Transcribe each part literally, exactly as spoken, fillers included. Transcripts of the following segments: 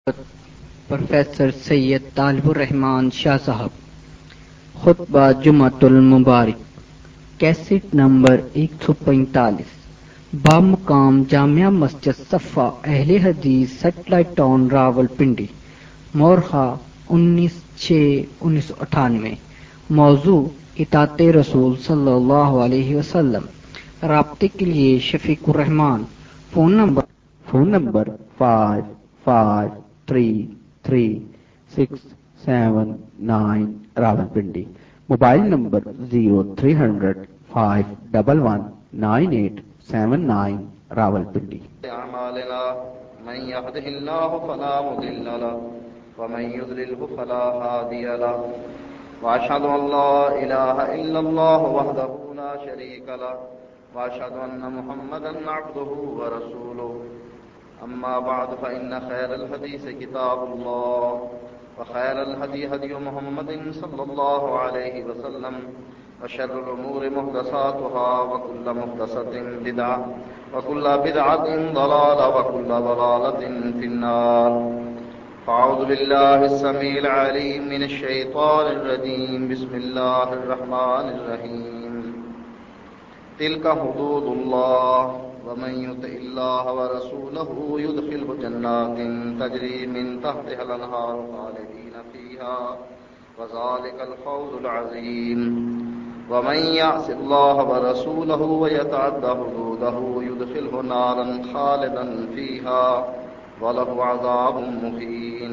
Professor سید طالب الرحمان شاہ صاحب خطبہ جمعۃ المبارک کیسٹ نمبر ایک سو پینتالیس بامقام جامعہ مسجد صفا اہل حدیث سیٹلائٹ ٹاؤن راول پنڈی مورخہ انیس چھ انیس سو اٹھانوے موضوع اطاعت رسول صلی اللہ علیہ وسلم رابطے کے لیے Shafiq Ur Rahman phone number phone number five five three three six seven nine Rawalpindi mobile number zero three hundred five double one nine eight seven nine Rawalpindi. أعمالنا من يهده الله فلا مضل له ومن يضلله فلا هادي له وأشهد أن لا إله إلا الله وحده لا شريك له وأشهد أن محمدا عبده ورسوله. أما بعد فإن خير الحديث كتاب الله وخير الهدي هدي محمد صلى الله عليه وسلم وشر الأمور محدثاتها وكل محدثة بدعة وكل بدعة ضلالة وكل ضلالة في النار. فأعوذ بالله السميع العليم من الشيطان الرجيم. بسم الله الرحمن الرحيم. تلك حدود الله ومن يطع الله ورسوله يدخله جنات تجري من تحتها الأنهار خالدين فيها وذلك الفوز العظيم. ومن يعص الله ورسوله ويتعد حدوده يدخله نارا خالدا فيها وله عذاب مهين.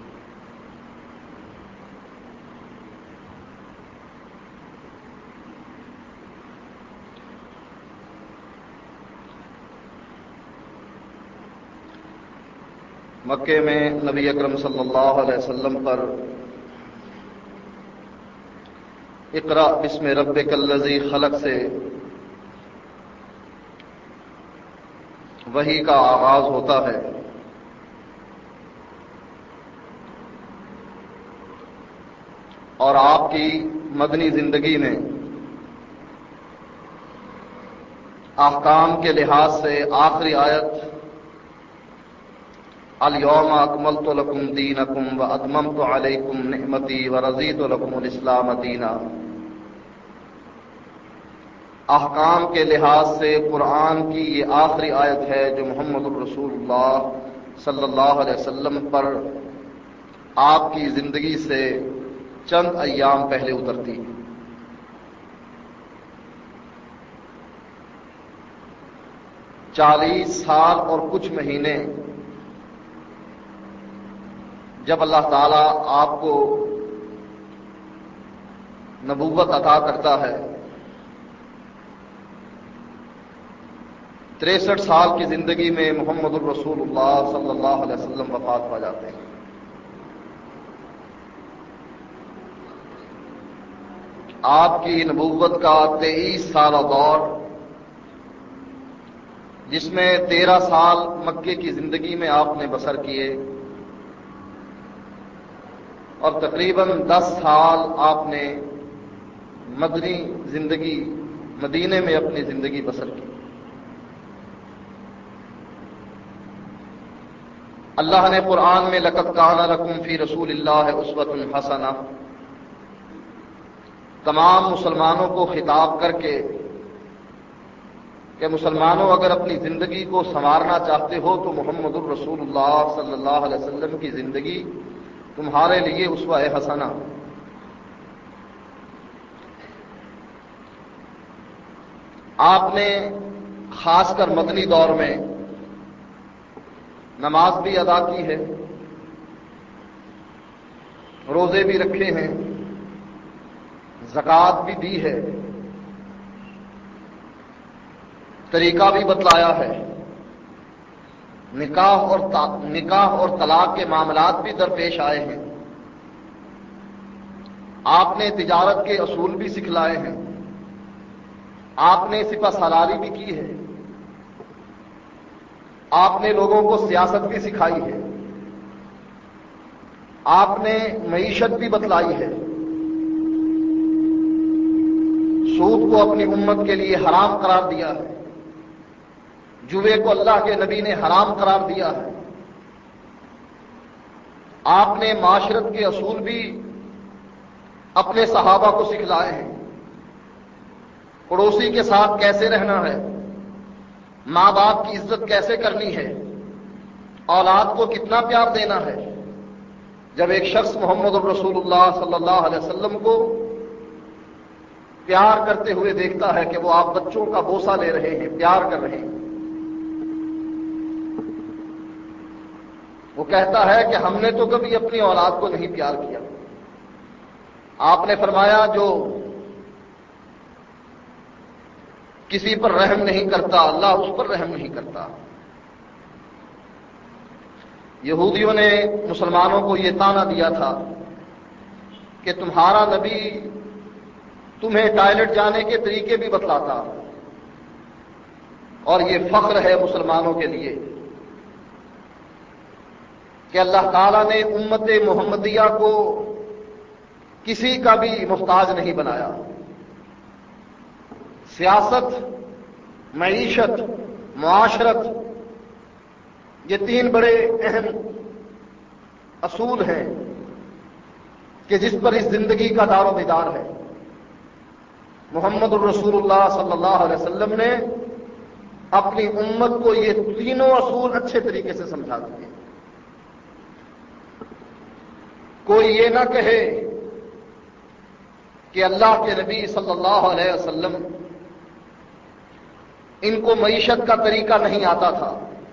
مکے میں نبی اکرم صلی اللہ علیہ وسلم پر اقرأ بسم ربک الذی خلق سے وحی کا آغاز ہوتا ہے. اور آپ کی مدنی زندگی میں احکام کے لحاظ سے آخری آیت الیوم اکملت لکم دینکم واتممت علیکم نعمتی ورضیت لکم الاسلام دینا، احکام کے لحاظ سے قرآن کی یہ آخری آیت ہے جو محمد الرسول اللہ صلی اللہ علیہ وسلم پر آپ کی زندگی سے چند ایام پہلے اترتی. چالیس سال اور کچھ مہینے جب اللہ تعالیٰ آپ کو نبوت عطا کرتا ہے، تریسٹھ سال کی زندگی میں محمد الرسول اللہ صلی اللہ علیہ وسلم وفات پا جاتے ہیں. آپ کی نبوت کا تیئیس سالہ دور، جس میں تیرہ سال مکے کی زندگی میں آپ نے بسر کیے اور تقریباً دس سال آپ نے مدنی زندگی مدینے میں اپنی زندگی بسر کی. اللہ نے قرآن میں لقد کان لکم فی رسول اللہ اسوۃ حسنہ تمام مسلمانوں کو خطاب کر کے کہ مسلمانوں اگر اپنی زندگی کو سنوارنا چاہتے ہو تو محمد الرسول اللہ صلی اللہ علیہ وسلم کی زندگی تمہارے لیے اسوہ حسنہ. آپ نے خاص کر مدنی دور میں نماز بھی ادا کی ہے، روزے بھی رکھے ہیں، زکوٰۃ بھی دی ہے، طریقہ بھی بتلایا ہے، نکاح اور نکاح اور طلاق کے معاملات بھی درپیش آئے ہیں. آپ نے تجارت کے اصول بھی سکھلائے ہیں، آپ نے سپہ سالاری بھی کی ہے، آپ نے لوگوں کو سیاست بھی سکھائی ہے، آپ نے معیشت بھی بتلائی ہے، سود کو اپنی امت کے لیے حرام قرار دیا ہے، جوے کو اللہ کے نبی نے حرام قرار دیا ہے، آپ نے معاشرت کے اصول بھی اپنے صحابہ کو سکھلائے ہیں. پڑوسی کے ساتھ کیسے رہنا ہے، ماں باپ کی عزت کیسے کرنی ہے، اولاد کو کتنا پیار دینا ہے. جب ایک شخص محمد الرسول اللہ صلی اللہ علیہ وسلم کو پیار کرتے ہوئے دیکھتا ہے کہ وہ آپ بچوں کا بوسہ لے رہے ہیں، پیار کر رہے ہیں، وہ کہتا ہے کہ ہم نے تو کبھی اپنی اولاد کو نہیں پیار کیا. آپ نے فرمایا جو کسی پر رحم نہیں کرتا اللہ اس پر رحم نہیں کرتا. یہودیوں نے مسلمانوں کو یہ طعنہ دیا تھا کہ تمہارا نبی تمہیں ٹوائلٹ جانے کے طریقے بھی بتلاتا، اور یہ فخر ہے مسلمانوں کے لیے کہ اللہ تعالیٰ نے امت محمدیہ کو کسی کا بھی محتاج نہیں بنایا. سیاست، معیشت، معاشرت، یہ تین بڑے اہم اصول ہیں کہ جس پر اس زندگی کا دار و مدار ہے. محمد الرسول اللہ صلی اللہ علیہ وسلم نے اپنی امت کو یہ تینوں اصول اچھے طریقے سے سمجھا دیے. کوئی یہ نہ کہے کہ اللہ کے نبی صلی اللہ علیہ وسلم ان کو معیشت کا طریقہ نہیں آتا تھا.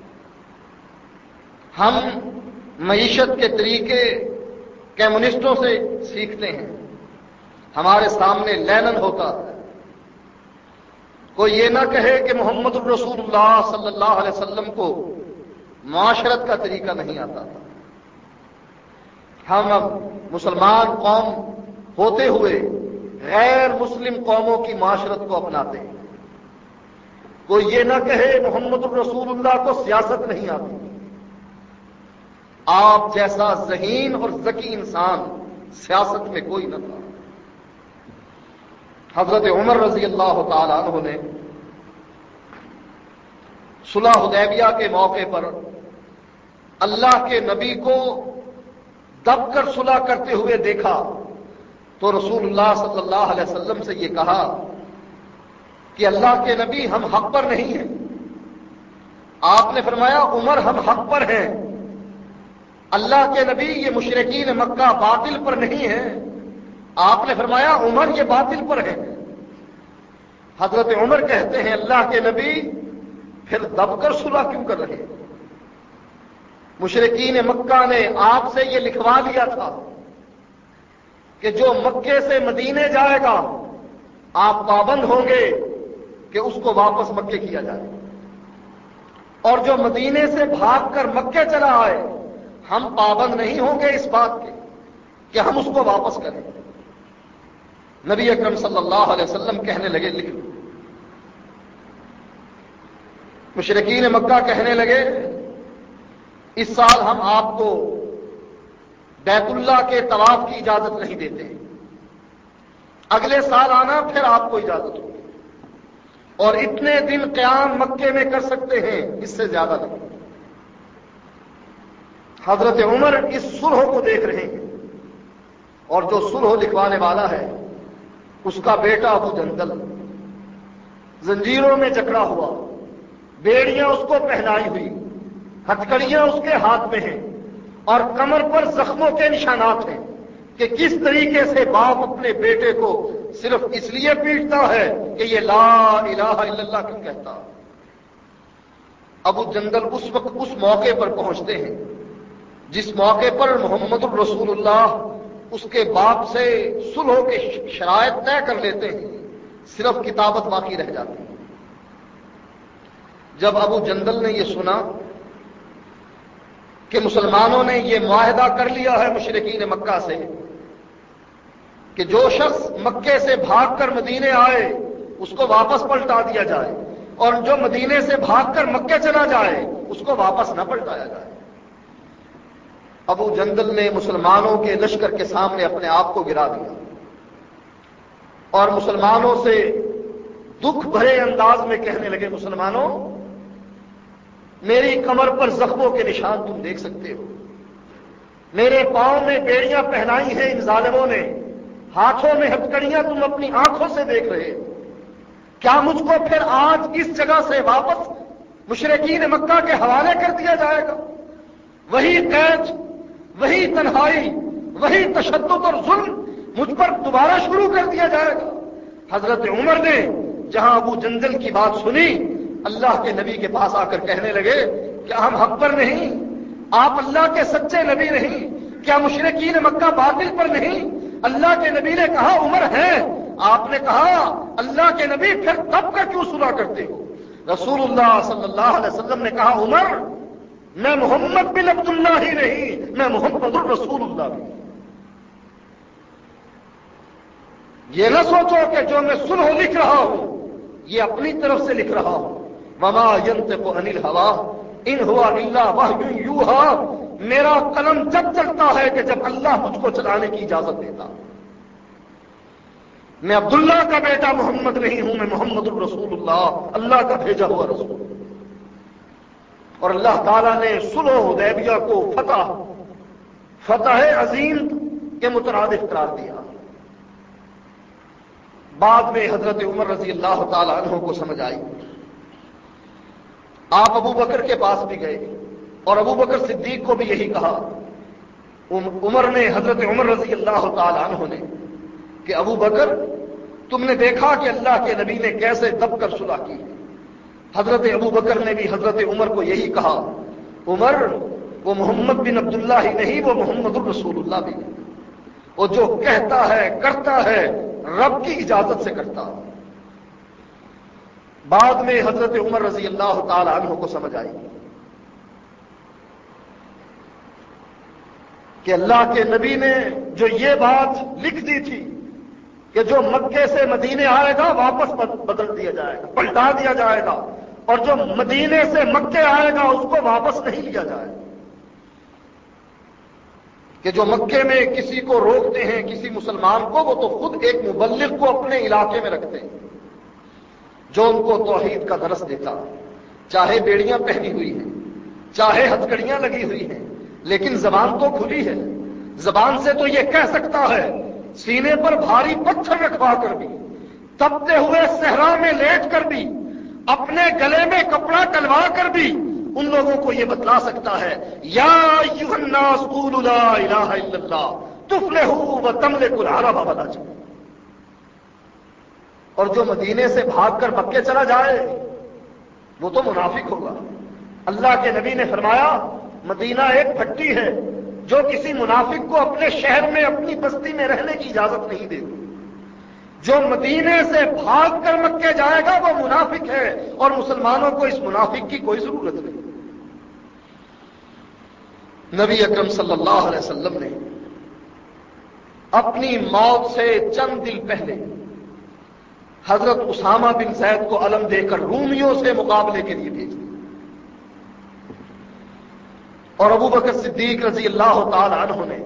ہم معیشت کے طریقے کمیونسٹوں سے سیکھتے ہیں، ہمارے سامنے لینن ہوتا ہے. کوئی یہ نہ کہے کہ محمد الرسول اللہ صلی اللہ علیہ وسلم کو معاشرت کا طریقہ نہیں آتا تھا. ہم اب مسلمان قوم ہوتے ہوئے غیر مسلم قوموں کی معاشرت کو اپناتے ہیں. کوئی یہ نہ کہے محمد الرسول اللہ کو سیاست نہیں آتی. آپ جیسا ذہین اور ذکی انسان سیاست میں کوئی نہ تھا. حضرت عمر رضی اللہ تعالی عنہ نے صلح حدیبیہ کے موقع پر اللہ کے نبی کو دب کر صلح کرتے ہوئے دیکھا تو رسول اللہ صلی اللہ علیہ وسلم سے یہ کہا کہ اللہ کے نبی ہم حق پر نہیں ہیں. آپ نے فرمایا عمر ہم حق پر ہیں. اللہ کے نبی یہ مشرکین مکہ باطل پر نہیں ہیں. آپ نے فرمایا عمر یہ باطل پر ہے. حضرت عمر کہتے ہیں اللہ کے نبی پھر دب کر صلح کیوں کر رہے ہیں؟ مشرکین مکہ نے آپ سے یہ لکھوا لیا تھا کہ جو مکے سے مدینے جائے گا آپ پابند ہوں گے کہ اس کو واپس مکے کیا جائے، اور جو مدینے سے بھاگ کر مکے چلا آئے ہم پابند نہیں ہوں گے اس بات کے کہ ہم اس کو واپس کریں. نبی اکرم صلی اللہ علیہ وسلم کہنے لگے لکھ لو. مشرکین مکہ کہنے لگے اس سال ہم آپ کو بیت اللہ کے طواف کی اجازت نہیں دیتے، اگلے سال آنا پھر آپ کو اجازت ہوگی، اور اتنے دن قیام مکے میں کر سکتے ہیں، اس سے زیادہ نہیں. حضرت عمر اس صلح کو دیکھ رہے ہیں، اور جو صلح لکھوانے والا ہے اس کا بیٹا ابو جندل زنجیروں میں جکڑا ہوا، بیڑیاں اس کو پہنائی ہوئی، ہتھکڑیاں اس کے ہاتھ میں ہیں، اور کمر پر زخموں کے نشانات ہیں کہ کس طریقے سے باپ اپنے بیٹے کو صرف اس لیے پیٹتا ہے کہ یہ لا الہ الا اللہ کیوں کہتا. ابو جندل اس وقت اس موقع پر پہنچتے ہیں جس موقع پر محمد الرسول اللہ اس کے باپ سے صلح کے شرائط طے کر لیتے ہیں، صرف کتابت باقی رہ جاتی ہے. جب ابو جندل نے یہ سنا کہ مسلمانوں نے یہ معاہدہ کر لیا ہے مشرکین مکہ سے کہ جو شخص مکے سے بھاگ کر مدینے آئے اس کو واپس پلٹا دیا جائے، اور جو مدینے سے بھاگ کر مکے چلا جائے اس کو واپس نہ پلٹایا جائے. ابو جندل نے مسلمانوں کے لشکر کے سامنے اپنے آپ کو گرا دیا اور مسلمانوں سے دکھ بھرے انداز میں کہنے لگے مسلمانوں میری کمر پر زخموں کے نشان تم دیکھ سکتے ہو، میرے پاؤں میں بیڑیاں پہنائی ہیں ان ظالموں نے، ہاتھوں میں ہتکڑیاں تم اپنی آنکھوں سے دیکھ رہے ہو، کیا مجھ کو پھر آج اس جگہ سے واپس مشرکین مکہ کے حوالے کر دیا جائے گا؟ وہی قید، وہی تنہائی، وہی تشدد اور ظلم مجھ پر دوبارہ شروع کر دیا جائے گا؟ حضرت عمر نے جہاں ابو جندل کی بات سنی، اللہ کے نبی کے پاس آ کر کہنے لگے کہ ہم حق پر نہیں؟ آپ اللہ کے سچے نبی نہیں؟ کیا مشرکین مکہ باطل پر نہیں؟ اللہ کے نبی نے کہا عمر ہے، آپ نے کہا اللہ کے نبی پھر تب کا کیوں صلح کرتے ہو؟ رسول اللہ صلی اللہ علیہ وسلم نے کہا عمر میں محمد بن عبد اللہ ہی نہیں، میں محمد الرسول اللہ بھی۔ یہ نہ سوچو کہ جو میں سلح لکھ رہا ہوں یہ اپنی طرف سے لکھ رہا ہوں، وما ينطق عن الهوى ان هو الا وحی یوحى، میرا قلم جب چلتا ہے کہ جب اللہ مجھ کو چلانے کی اجازت دیتا۔ میں عبداللہ کا بیٹا محمد نہیں ہوں، میں محمد الرسول اللہ، اللہ کا بھیجا ہوا رسول۔ اور اللہ تعالیٰ نے صلح حدیبیہ کو فتح فتح عظیم کے مترادف قرار دیا۔ بعد میں حضرت عمر رضی اللہ تعالی عنہ کو سمجھ آئی، آپ ابو بکر کے پاس بھی گئے اور ابو بکر صدیق کو بھی یہی کہا۔ عمر نے حضرت عمر رضی اللہ تعالی عنہ نے کہ ابو بکر تم نے دیکھا کہ اللہ کے نبی نے کیسے دب کر صلح کی؟ حضرت ابو بکر نے بھی حضرت عمر کو یہی کہا، عمر وہ محمد بن عبداللہ ہی نہیں، وہ محمد الرسول اللہ بھی، وہ جو کہتا ہے کرتا ہے رب کی اجازت سے کرتا۔ بعد میں حضرت عمر رضی اللہ تعالی عنہ کو سمجھ آئی کہ اللہ کے نبی نے جو یہ بات لکھ دی تھی کہ جو مکے سے مدینے آئے گا واپس بدل دیا جائے گا، پلٹا دیا جائے گا، اور جو مدینے سے مکے آئے گا اس کو واپس نہیں لیا جائے گا، کہ جو مکے میں کسی کو روکتے ہیں کسی مسلمان کو، وہ تو خود ایک مبلغ کو اپنے علاقے میں رکھتے ہیں جو ان کو توحید کا درس دیتا، چاہے بیڑیاں پہنی ہوئی ہیں، چاہے ہتکڑیاں لگی ہوئی ہیں، لیکن زبان تو کھلی ہے، زبان سے تو یہ کہہ سکتا ہے، سینے پر بھاری پتھر رکھوا کر بھی، تپتے ہوئے صحرا میں لیٹ کر بھی، اپنے گلے میں کپڑا ڈلوا کر بھی ان لوگوں کو یہ بتلا سکتا ہے، یا ایھا الناس قولوا لا الہ الا اللہ تفلحوا وتملکوا العرب والعجم۔ اور جو مدینے سے بھاگ کر مکے چلا جائے وہ تو منافق ہوگا۔ اللہ کے نبی نے فرمایا مدینہ ایک بھٹی ہے جو کسی منافق کو اپنے شہر میں اپنی بستی میں رہنے کی اجازت نہیں دے گی۔ جو مدینے سے بھاگ کر مکے جائے گا وہ منافق ہے، اور مسلمانوں کو اس منافق کی کوئی ضرورت نہیں۔ نبی اکرم صلی اللہ علیہ وسلم نے اپنی موت سے چند دن پہلے حضرت اسامہ بن زید کو علم دے کر رومیوں سے مقابلے کے لیے بھیج دیا، اور ابو بکر صدیق رضی اللہ تعالی عنہ نے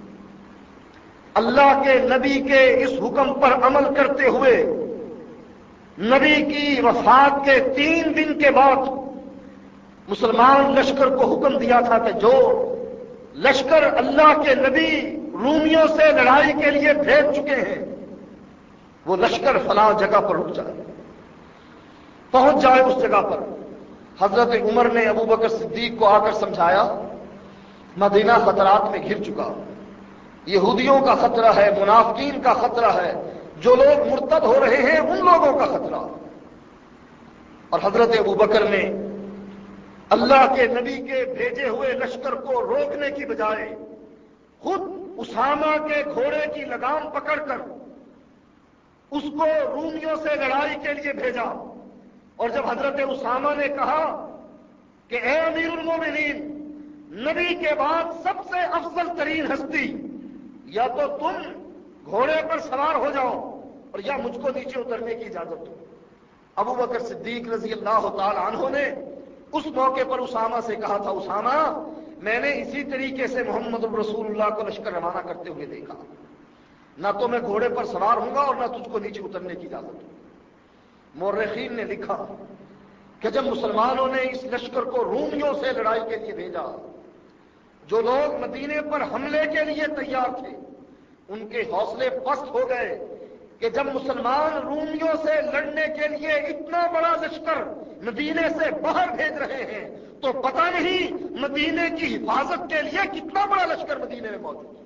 اللہ کے نبی کے اس حکم پر عمل کرتے ہوئے نبی کی وفات کے تین دن کے بعد مسلمان لشکر کو حکم دیا تھا کہ جو لشکر اللہ کے نبی رومیوں سے لڑائی کے لیے بھیج چکے ہیں وہ لشکر فلاں جگہ پر رک جائے، پہنچ جائے اس جگہ پر۔ حضرت عمر نے ابو بکر صدیق کو آ کر سمجھایا مدینہ خطرات میں گھر چکا، یہودیوں کا خطرہ ہے، منافقین کا خطرہ ہے، جو لوگ مرتد ہو رہے ہیں ان لوگوں کا خطرہ۔ اور حضرت ابو بکر نے اللہ کے نبی کے بھیجے ہوئے لشکر کو روکنے کی بجائے خود اسامہ کے گھوڑے کی لگام پکڑ کر اس کو رومیوں سے لڑائی کے لیے بھیجا۔ اور جب حضرت اسامہ نے کہا کہ اے امیر المومنین، نبی کے بعد سب سے افضل ترین ہستی، یا تو تم گھوڑے پر سوار ہو جاؤ اور یا مجھ کو نیچے اترنے کی اجازت دو۔ ابو بکر صدیق رضی اللہ تعالی عنہ نے اس موقع پر اسامہ سے کہا تھا، اسامہ میں نے اسی طریقے سے محمد الرسول اللہ کو لشکر روانہ کرتے ہوئے دیکھا، نہ تو میں گھوڑے پر سوار ہوں گا اور نہ تجھ کو نیچے اترنے کی اجازت دوں۔ مورخین نے لکھا کہ جب مسلمانوں نے اس لشکر کو رومیوں سے لڑائی کے لیے بھیجا، جو لوگ مدینے پر حملے کے لیے تیار تھے ان کے حوصلے پست ہو گئے کہ جب مسلمان رومیوں سے لڑنے کے لیے اتنا بڑا لشکر مدینے سے باہر بھیج رہے ہیں تو پتہ نہیں مدینے کی حفاظت کے لیے کتنا بڑا لشکر مدینے میں موجود ہے۔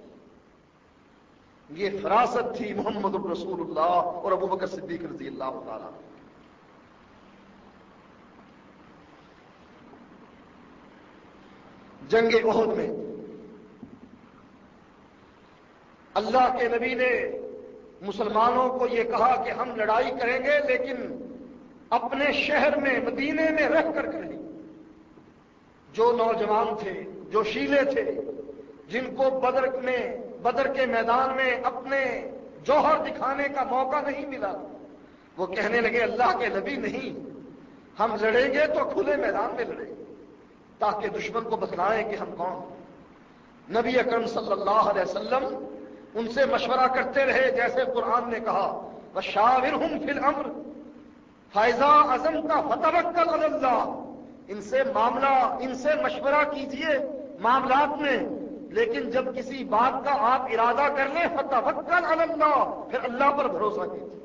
یہ فراست تھی محمد الرسول اللہ اور ابو بکر صدیق رضی اللہ تعالی۔ جنگ احد میں اللہ کے نبی نے مسلمانوں کو یہ کہا کہ ہم لڑائی کریں گے لیکن اپنے شہر میں مدینے میں رہ کر کریں۔ جو نوجوان تھے، جو شیلے تھے، جن کو بدر میں بدر کے میدان میں اپنے جوہر دکھانے کا موقع نہیں ملا، وہ کہنے لگے اللہ کے نبی نہیں، ہم لڑیں گے تو کھلے میدان میں لڑیں گے تاکہ دشمن کو بتلائیں کہ ہم کون ہیں۔ نبی اکرم صلی اللہ علیہ وسلم ان سے مشورہ کرتے رہے، جیسے قرآن نے کہا وَشَاوِرْهُمْ فِي الْأَمْرِ فَإِذَا عَزَمْتَ فَتَوَكَّلْ عَلَى اللَّهِ، ان سے معاملہ، ان سے مشورہ کیجئے معاملات میں، لیکن جب کسی بات کا آپ ارادہ کر لیں فَتَوَكَّلْ عَلَى اللَّهِ، پھر اللہ پر بھروسہ کیجئے۔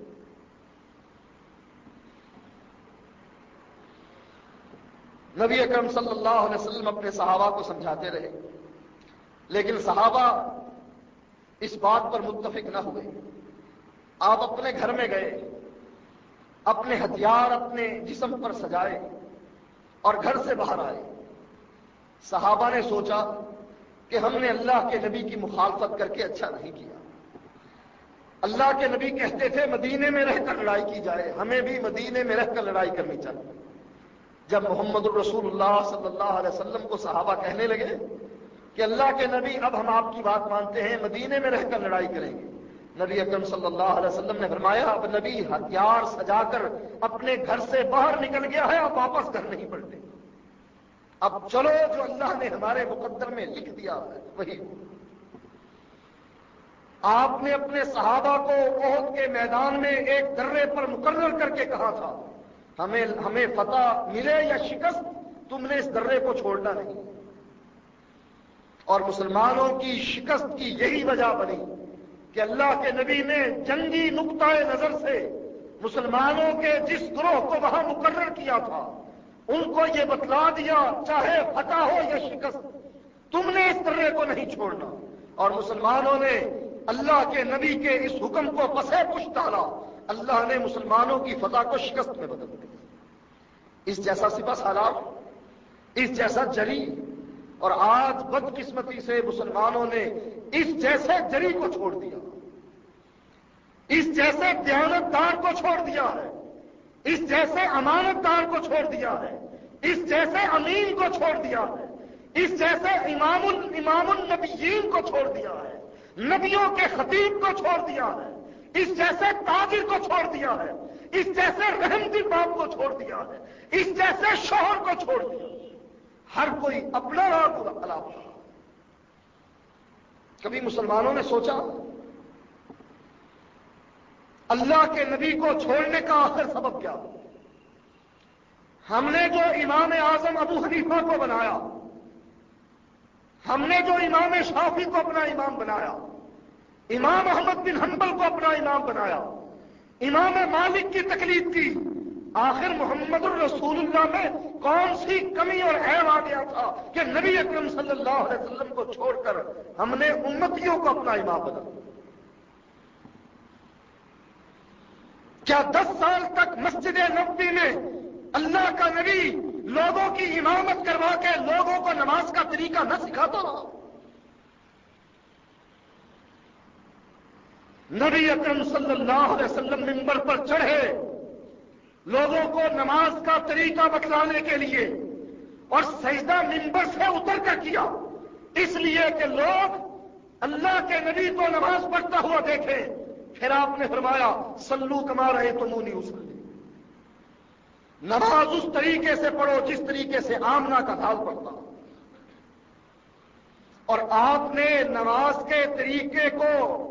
نبی اکرم صلی اللہ علیہ وسلم اپنے صحابہ کو سمجھاتے رہے، لیکن صحابہ اس بات پر متفق نہ ہوئے۔ آپ اپنے گھر میں گئے، اپنے ہتھیار اپنے جسم پر سجائے اور گھر سے باہر آئے۔ صحابہ نے سوچا کہ ہم نے اللہ کے نبی کی مخالفت کر کے اچھا نہیں کیا۔ اللہ کے نبی کہتے تھے مدینے میں رہ کر لڑائی کی جائے، ہمیں بھی مدینے میں رہ کر لڑائی کرنی چاہیے۔ جب محمد الرسول اللہ صلی اللہ علیہ وسلم کو صحابہ کہنے لگے کہ اللہ کے نبی اب ہم آپ کی بات مانتے ہیں، مدینے میں رہ کر لڑائی کریں گے، نبی اکرم صلی اللہ علیہ وسلم نے فرمایا اب نبی ہتھیار سجا کر اپنے گھر سے باہر نکل گیا ہے، اب واپس گھر نہیں پلٹے، اب چلو جو اللہ نے ہمارے مقدر میں لکھ دیا ہے وہی۔ آپ نے اپنے صحابہ کو احد کے میدان میں ایک درے پر مقرر کر کے کہا تھا ہمیں ہمیں فتح ملے یا شکست، تم نے اس درے کو چھوڑنا نہیں۔ اور مسلمانوں کی شکست کی یہی وجہ بنی کہ اللہ کے نبی نے جنگی نقطۂ نظر سے مسلمانوں کے جس گروہ کو وہاں مقرر کیا تھا ان کو یہ بتلا دیا چاہے فتح ہو یا شکست تم نے اس درے کو نہیں چھوڑنا، اور مسلمانوں نے اللہ کے نبی کے اس حکم کو پسے پش ڈالا، اللہ نے مسلمانوں کی فتح کو شکست میں بدل دیا۔ اس جیسا سپہ سالار، اس جیسا جری، اور آج بدقسمتی سے مسلمانوں نے اس جیسے جری کو چھوڑ دیا، اس جیسے دیانتدار کو چھوڑ دیا ہے، اس جیسے امانت دار کو چھوڑ دیا ہے، اس جیسے امین کو چھوڑ دیا ہے، اس جیسے امام امام النبیین کو چھوڑ دیا ہے، نبیوں کے خطیب کو چھوڑ دیا ہے، اس جیسے تاجر کو چھوڑ دیا ہے، اس جیسے رحم دل باپ کو چھوڑ دیا ہے، اس جیسے شوہر کو چھوڑ دیا ہے۔ ہر کوئی اپنا راہ الاپ تھا۔ کبھی مسلمانوں نے سوچا اللہ کے نبی کو چھوڑنے کا آخر سبب کیا؟ ہم نے جو امام اعظم ابو حنیفہ کو بنایا، ہم نے جو امام شافعی کو اپنا امام بنایا، امام احمد بن حنبل کو اپنا امام بنایا، امام مالک کی تقلید کی، آخر محمد الرسول اللہ میں کون سی کمی اور عیب آ گیا تھا کہ نبی اکرم صلی اللہ علیہ وسلم کو چھوڑ کر ہم نے امتیوں کو اپنا امام بنا؟ کیا دس سال تک مسجد نبوی میں اللہ کا نبی لوگوں کی امامت کروا کے لوگوں کو نماز کا طریقہ نہ سکھاتا رہا؟ نبی اکرم صلی اللہ علیہ وسلم منبر پر چڑھے لوگوں کو نماز کا طریقہ بتلانے کے لیے، اور سجدہ منبر سے اتر کر کیا، اس لیے کہ لوگ اللہ کے نبی کو نماز پڑھتا ہوا دیکھیں۔ پھر آپ نے فرمایا صلو کما رأیتمونی اصلی، نماز اس طریقے سے پڑھو جس طریقے سے آمنہ کا لال پڑھتا۔ اور آپ نے نماز کے طریقے کو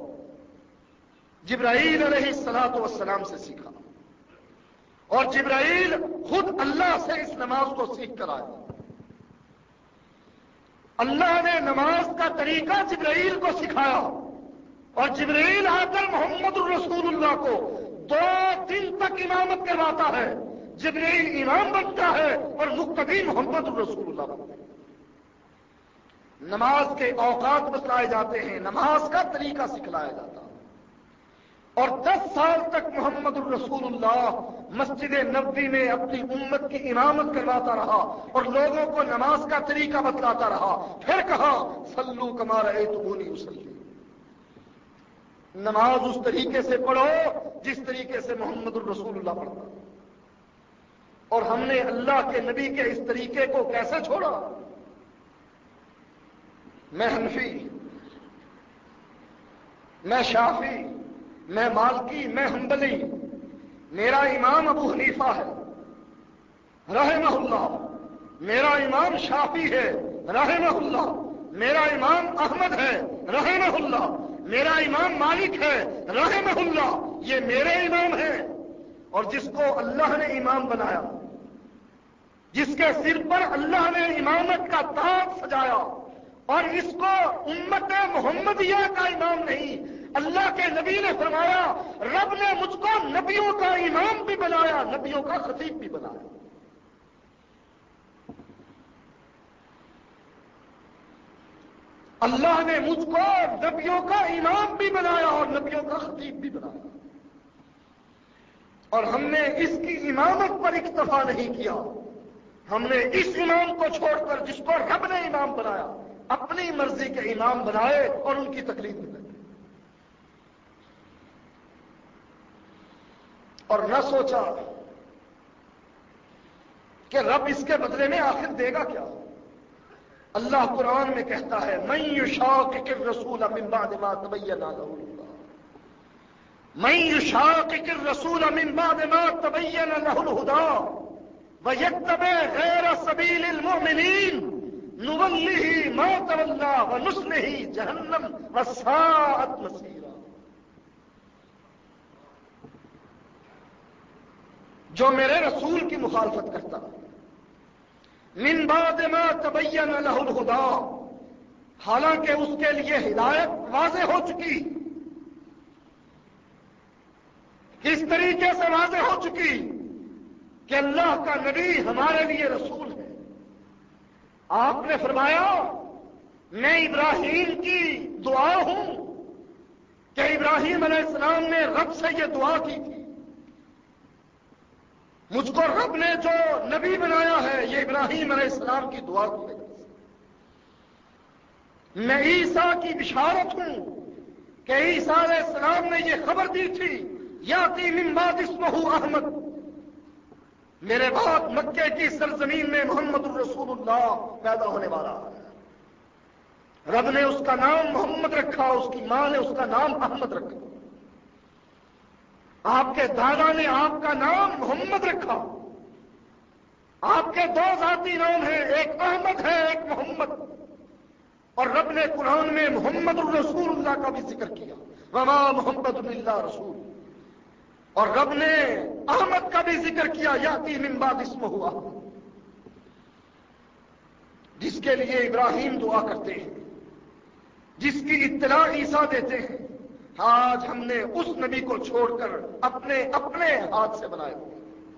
جبرائیل علیہ الصلوۃ والسلام سے سیکھا، اور جبرائیل خود اللہ سے اس نماز کو سیکھ کر آئے۔ اللہ نے نماز کا طریقہ جبرائیل کو سکھایا اور جبرائیل آ کر محمد الرسول اللہ کو دو دن تک امامت کرواتا ہے. جبرائیل امام بنتا ہے اور مقتدی محمد الرسول اللہ بنتا ہے. نماز کے اوقات بتلائے جاتے ہیں، نماز کا طریقہ سکھلایا جاتا ہے. اور دس سال تک محمد الرسول اللہ مسجد نبوی میں اپنی امت کی امامت کرواتا رہا اور لوگوں کو نماز کا طریقہ بتلاتا رہا. پھر کہا صلو کما رأیتمونی اصلی، نماز اس طریقے سے پڑھو جس طریقے سے محمد الرسول اللہ پڑھتا. اور ہم نے اللہ کے نبی کے اس طریقے کو کیسے چھوڑا؟ میں حنفی، میں شافعی، میں مالکی، میں حنبلی، میرا امام ابو حنیفہ ہے رحمہ اللہ، میرا امام شافعی ہے رحمہ اللہ، میرا امام احمد ہے رحمہ اللہ، میرا امام مالک ہے رحمہ اللہ. یہ میرے امام ہیں. اور جس کو اللہ نے امام بنایا، جس کے سر پر اللہ نے امامت کا تاج سجایا، اور اس کو امت محمدیہ کا امام نہیں، اللہ کے نبی نے فرمایا رب نے مجھ کو نبیوں کا امام بھی بنایا، نبیوں کا خطیب بھی بنایا. اللہ نے مجھ کو نبیوں کا امام بھی بنایا اور نبیوں کا خطیب بھی بنایا. اور ہم نے اس کی امامت پر اکتفا نہیں کیا، ہم نے اس امام کو چھوڑ کر جس کو رب نے امام بنایا اپنی مرضی کے امام بنائے اور ان کی تقلید میں لگے. اور نہ سوچا کہ رب اس کے بدلے میں آخر دے گا کیا. اللہ قرآن میں کہتا ہے من یشاقق الرسول من بعد ما تبین له الهدى، من یشاقق الرسول من بعد ما تبین له الهدى ویتبع غیر سبیل المؤمنین نوله ما تولى ونصله جہنم وساءت مصیرا. جو میرے رسول کی مخالفت کرتا من بعد ما تبین له الهدى، حالانکہ اس کے لیے ہدایت واضح ہو چکی. کس طریقے سے واضح ہو چکی کہ اللہ کا نبی ہمارے لیے رسول ہے. آپ نے فرمایا میں ابراہیم کی دعا ہوں کہ ابراہیم علیہ السلام نے رب سے یہ دعا کی تھی، مجھ کو رب نے جو نبی بنایا ہے یہ ابراہیم علیہ السلام کی دعا کی وجہ سے. میں عیسیٰ کی بشارت ہوں کہ عیسیٰ علیہ السلام نے یہ خبر دی تھی یاتی من بعد اسمہ احمد، میرے بعد مکے کی سرزمین میں محمد الرسول اللہ پیدا ہونے والا ہے. رب نے اس کا نام محمد رکھا، اس کی ماں نے اس کا نام احمد رکھا، آپ کے دادا نے آپ کا نام محمد رکھا. آپ کے دو ذاتی نام ہیں، ایک احمد ہے ایک محمد. اور رب نے قرآن میں محمد الرسول اللہ کا بھی ذکر کیا، وما محمد الا رسول. اور رب نے احمد کا بھی ذکر کیا یاتی من بعد اسمہ احمد، جس کے لیے ابراہیم دعا کرتے ہیں، جس کی اطلاع عیسیٰ دیتے ہیں. آج ہم نے اس نبی کو چھوڑ کر اپنے اپنے ہاتھ سے بنائے ہوئے.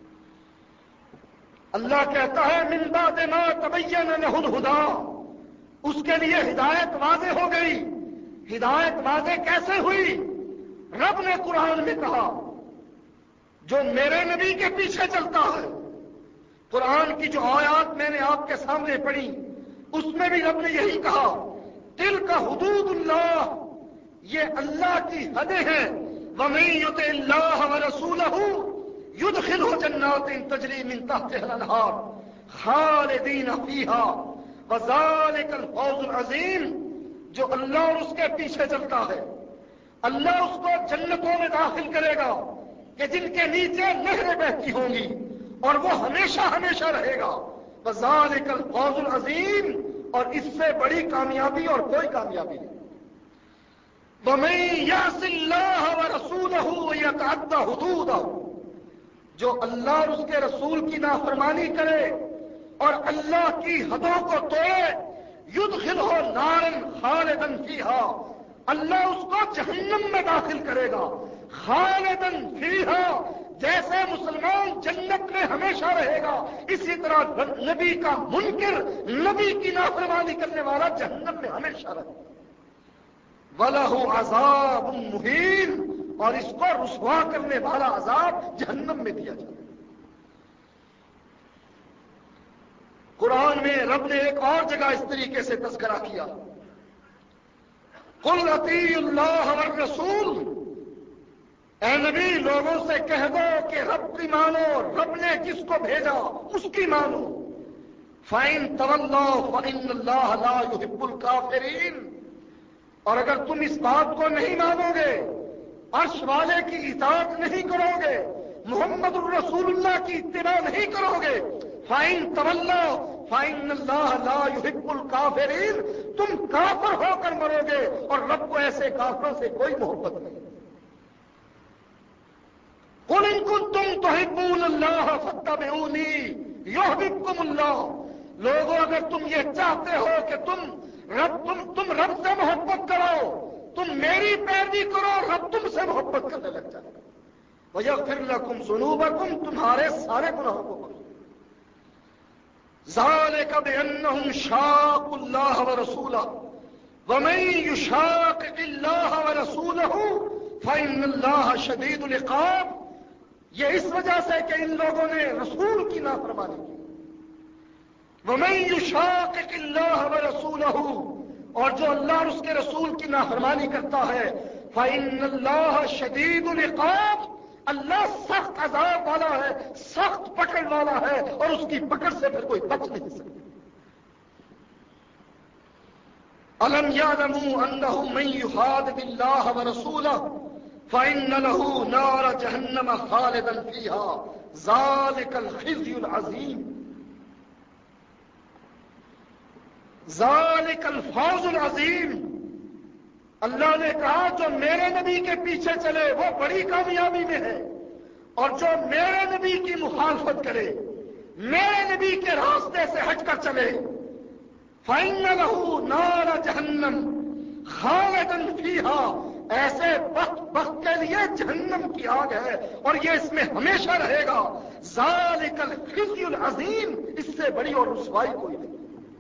اللہ کہتا ہے من بعد ما تبین له الهدى، اس کے لیے ہدایت واضح ہو گئی. ہدایت واضح کیسے ہوئی؟ رب نے قرآن میں کہا جو میرے نبی کے پیچھے چلتا ہے. قرآن کی جو آیات میں نے آپ کے سامنے پڑھی اس میں بھی رب نے یہی کہا تلک حدود اللہ، یہ اللہ کی حدیں ہیں. وَمَن يُطِعِ اللَّهَ وَرَسُولَهُ يُدْخِلْهُ جَنَّاتٍ تَجْرِي مِن تَحْتِهَا الْأَنْهَارُ خَالِدِينَ فِيهَا وَذَلِكَ الْفَوْزُ الْعَظِيمُ. جو اللہ اور اس کے پیچھے چلتا ہے اللہ اس کو جنتوں میں داخل کرے گا کہ جن کے نیچے نہریں بہتی ہوں گی اور وہ ہمیشہ ہمیشہ رہے گا. وَذَلِكَ الْفَوْزُ الْعَظِيمُ، اور اس سے بڑی کامیابی اور کوئی کامیابی نہیں. وَمَن يَعْصِ اللَّهَ وَرَسُولَهُ وَيَتَعَدَّ حُدُودَهُ، جو اللہ اور اس کے رسول کی نافرمانی کرے اور اللہ کی حدوں کو توڑے یدخلہ نارا خالدا فیہا، اللہ اس کو جہنم میں داخل کرے گا خالدا فیہا، جیسے مسلمان جنت میں ہمیشہ رہے گا اسی طرح نبی کا منکر، نبی کی نافرمانی کرنے والا جہنم میں ہمیشہ رہے گا۔ وَلَهُ عَذَابٌ مُهِينٌ، اور اس کو رسوا کرنے والا عذاب جہنم میں دیا جائے۔ قرآن میں رب نے ایک اور جگہ اس طریقے سے تذکرہ کیا، قُلْ اطیعوا اللَّهَ وَالرَّسُولَ، اے نبی لوگوں سے کہہ دو کہ رب کی مانو، رب نے جس کو بھیجا اس کی مانو۔ فَإِن تَوَلَّوْا فَإِنَّ اللَّهَ لَا يُحِبُّ الْكَافِرِينَ، اور اگر تم اس بات کو نہیں مانو گے، عرش والے کی اطاعت نہیں کرو گے، محمد الرسول اللہ کی اتباع نہیں کرو گے، فَإِن تَوَلَّوْا فَإِنَّ اللَّهَ لَا يُحِبُّ الْكَافِرِينَ، تم کافر ہو کر مرو گے، اور رب کو ایسے کافروں سے کوئی محبت نہیں۔ قُلْ إِن كُنتُمْ تُحِبُّونَ اللَّهَ فَاتَّبِعُونِي يُحْبِبْكُمُ اللَّهُ، لوگوں اگر تم یہ چاہتے ہو کہ تم رب تم تم رب سے محبت کرو، تم میری پیروی کرو، رب تم سے محبت کرنے لگ جائے گا۔ وَيَغْفِرْ لَكُمْ ذُنُوبَكُمْ، تمہارے سارے گناہوں کو معاف۔ ذَلِكَ بِأَنَّهُمْ شَاقُّوا اللَّهَ وَرَسُولَهُ وَمَن يُشَاقِقِ اللَّهَ وَرَسُولَهُ فَإِنَّ اللَّهَ شَدِيدُ الْعِقَابِ، یہ اس وجہ سے کہ ان لوگوں نے رسول کی نافرمانی کی۔ وَمَن يُشَاقِقِ اللَّهَ وَرَسُولَهُ، اور جو اللہ اور اس کے رسول کی نافرمانی کرتا ہے، فَإِنَّ اللَّهَ شَدِيدُ الْعِقَابِ، اللہ سخت عذاب والا ہے، سخت پکڑ والا ہے، اور اس کی پکڑ سے پھر کوئی بچ نہیں سکتا۔ أَلَمْ يَعْلَمُوا أَنَّهُ مَن يُحَادِدِ اللَّهَ وَرَسُولَهُ فَإِنَّ لَهُ نَارَ جَهَنَّمَ خَالِدًا فِيهَا ذَلِكَ الْخِزْيُ الْعَظِيمُ، ذَلِكَ الْفَوْزُ الْعَظِيمُ، اللہ نے کہا جو میرے نبی کے پیچھے چلے وہ بڑی کامیابی میں ہے، اور جو میرے نبی کی مخالفت کرے، میرے نبی کے راستے سے ہٹ کر چلے، فَإِنَّ لَهُ نَارَ جَهَنَّمَ خَالِدًا فِيهَا، ایسے بخت بخت کے لیے جہنم کی آگ ہے اور یہ اس میں ہمیشہ رہے گا۔ ذَلِكَ الْخِزْيُ الْعَظِيمُ، اس سے بڑی اور رسوائی کوئی نہیں۔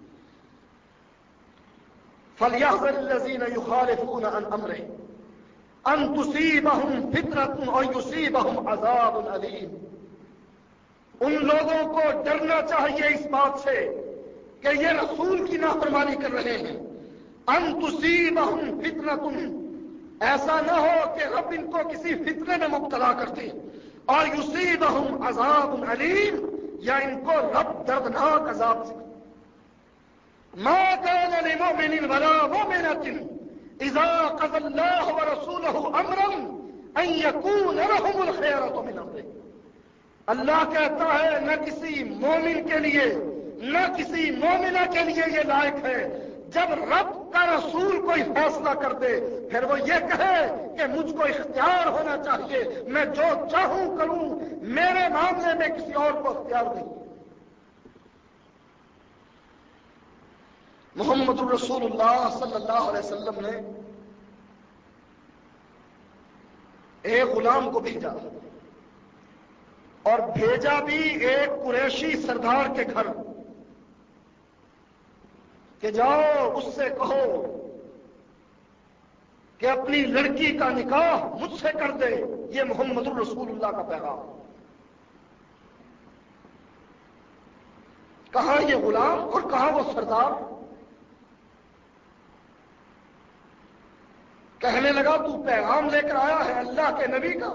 فَلْيَحْذَرِ الَّذِينَ يُخَالِفُونَ عَنْ أَمْرِهِ أَن تُصِيبَهُمْ فِتْنَةٌ أَوْ يُصِيبَهُمْ عَذَابٌ أَلِيمٌ، ان لوگوں کو ڈرنا چاہیے اس بات سے کہ یہ رسول کی نافرمانی کر رہے ہیں، ان تصیبہم فتنۃ، ایسا نہ ہو کہ رب ان کو کسی فتنے میں مبتلا کر دے، اور یصیبہم عذاب علیم، یا ان کو رب دردناک عذاب سے۔ ما كان لمؤمن ولا مؤمنة اذا قضى الله ورسوله امرا ان يكون لهم الخيرة من امره، اللہ کہتا ہے نہ کسی مومن کے لیے نہ کسی مومنہ کے لیے یہ لائق ہے جب رب کا رسول کوئی فیصلہ کر دے پھر وہ یہ کہے کہ مجھ کو اختیار ہونا چاہیے، میں جو چاہوں کروں، میرے معاملے میں کسی اور کو اختیار نہیں۔ محمد الرسول اللہ صلی اللہ علیہ وسلم نے ایک غلام کو بھیجا، اور بھیجا بھی ایک قریشی سردار کے گھر کہ جاؤ اس سے کہو کہ اپنی لڑکی کا نکاح مجھ سے کر دے، یہ محمد الرسول اللہ کا پیغام۔ کہاں یہ غلام اور کہاں وہ سردار؟ کہنے لگا تو پیغام لے کر آیا ہے اللہ کے نبی کا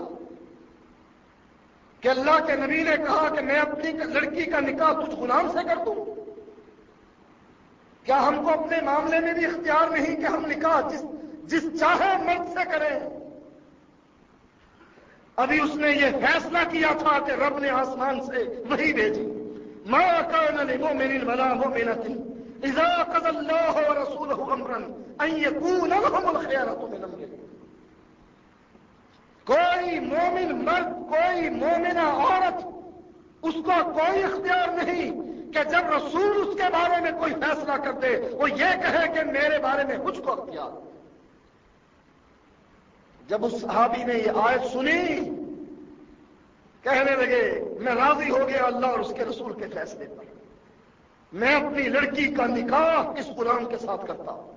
کہ اللہ کے نبی نے کہا کہ میں اپنی لڑکی کا نکاح تجھ غلام سے کر دوں؟ کیا ہم کو اپنے معاملے میں بھی اختیار نہیں کہ ہم نکاح جس جس چاہے مرد سے کریں؟ ابھی اس نے یہ فیصلہ کیا تھا کہ رب نے آسمان سے وحی بھیجی، ما كان لمؤمن ولا مؤمنة اذا قضى الله ورسوله امرا ان يكون لهم الخيرة من امره، کوئی مومن مرد کوئی مومنہ عورت اس کو کوئی اختیار نہیں کہ جب رسول اس کے بارے میں کوئی فیصلہ کر دے وہ یہ کہے کہ میرے بارے میں مجھ کو اختیار. جب اس صحابی نے یہ آیت سنی کہنے لگے میں راضی ہو گیا اللہ اور اس کے رسول کے فیصلے پر. میں اپنی لڑکی کا نکاح اس غلام کے ساتھ کرتا ہوں.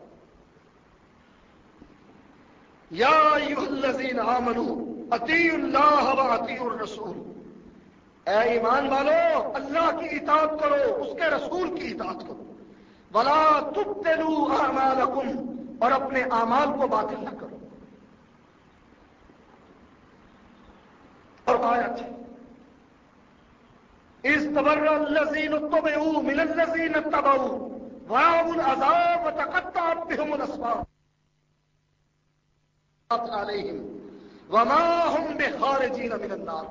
یا ایھا الذین آمنوا اطیعوا اللہ واطیعوا الرسول. اے ایمان والو اللہ کی اطاعت کرو اس کے رسول کی اطاعت کرو. ولا تبطلوا اعمالکم اور اپنے اعمال کو باطل نہ کرو. اور آیت اذ تبرأ الذین اتبعوا من الذین اتبعوا ورأوا العذاب وتقطعت بهم الاسباب علیہم وما هم بخارجین من النار.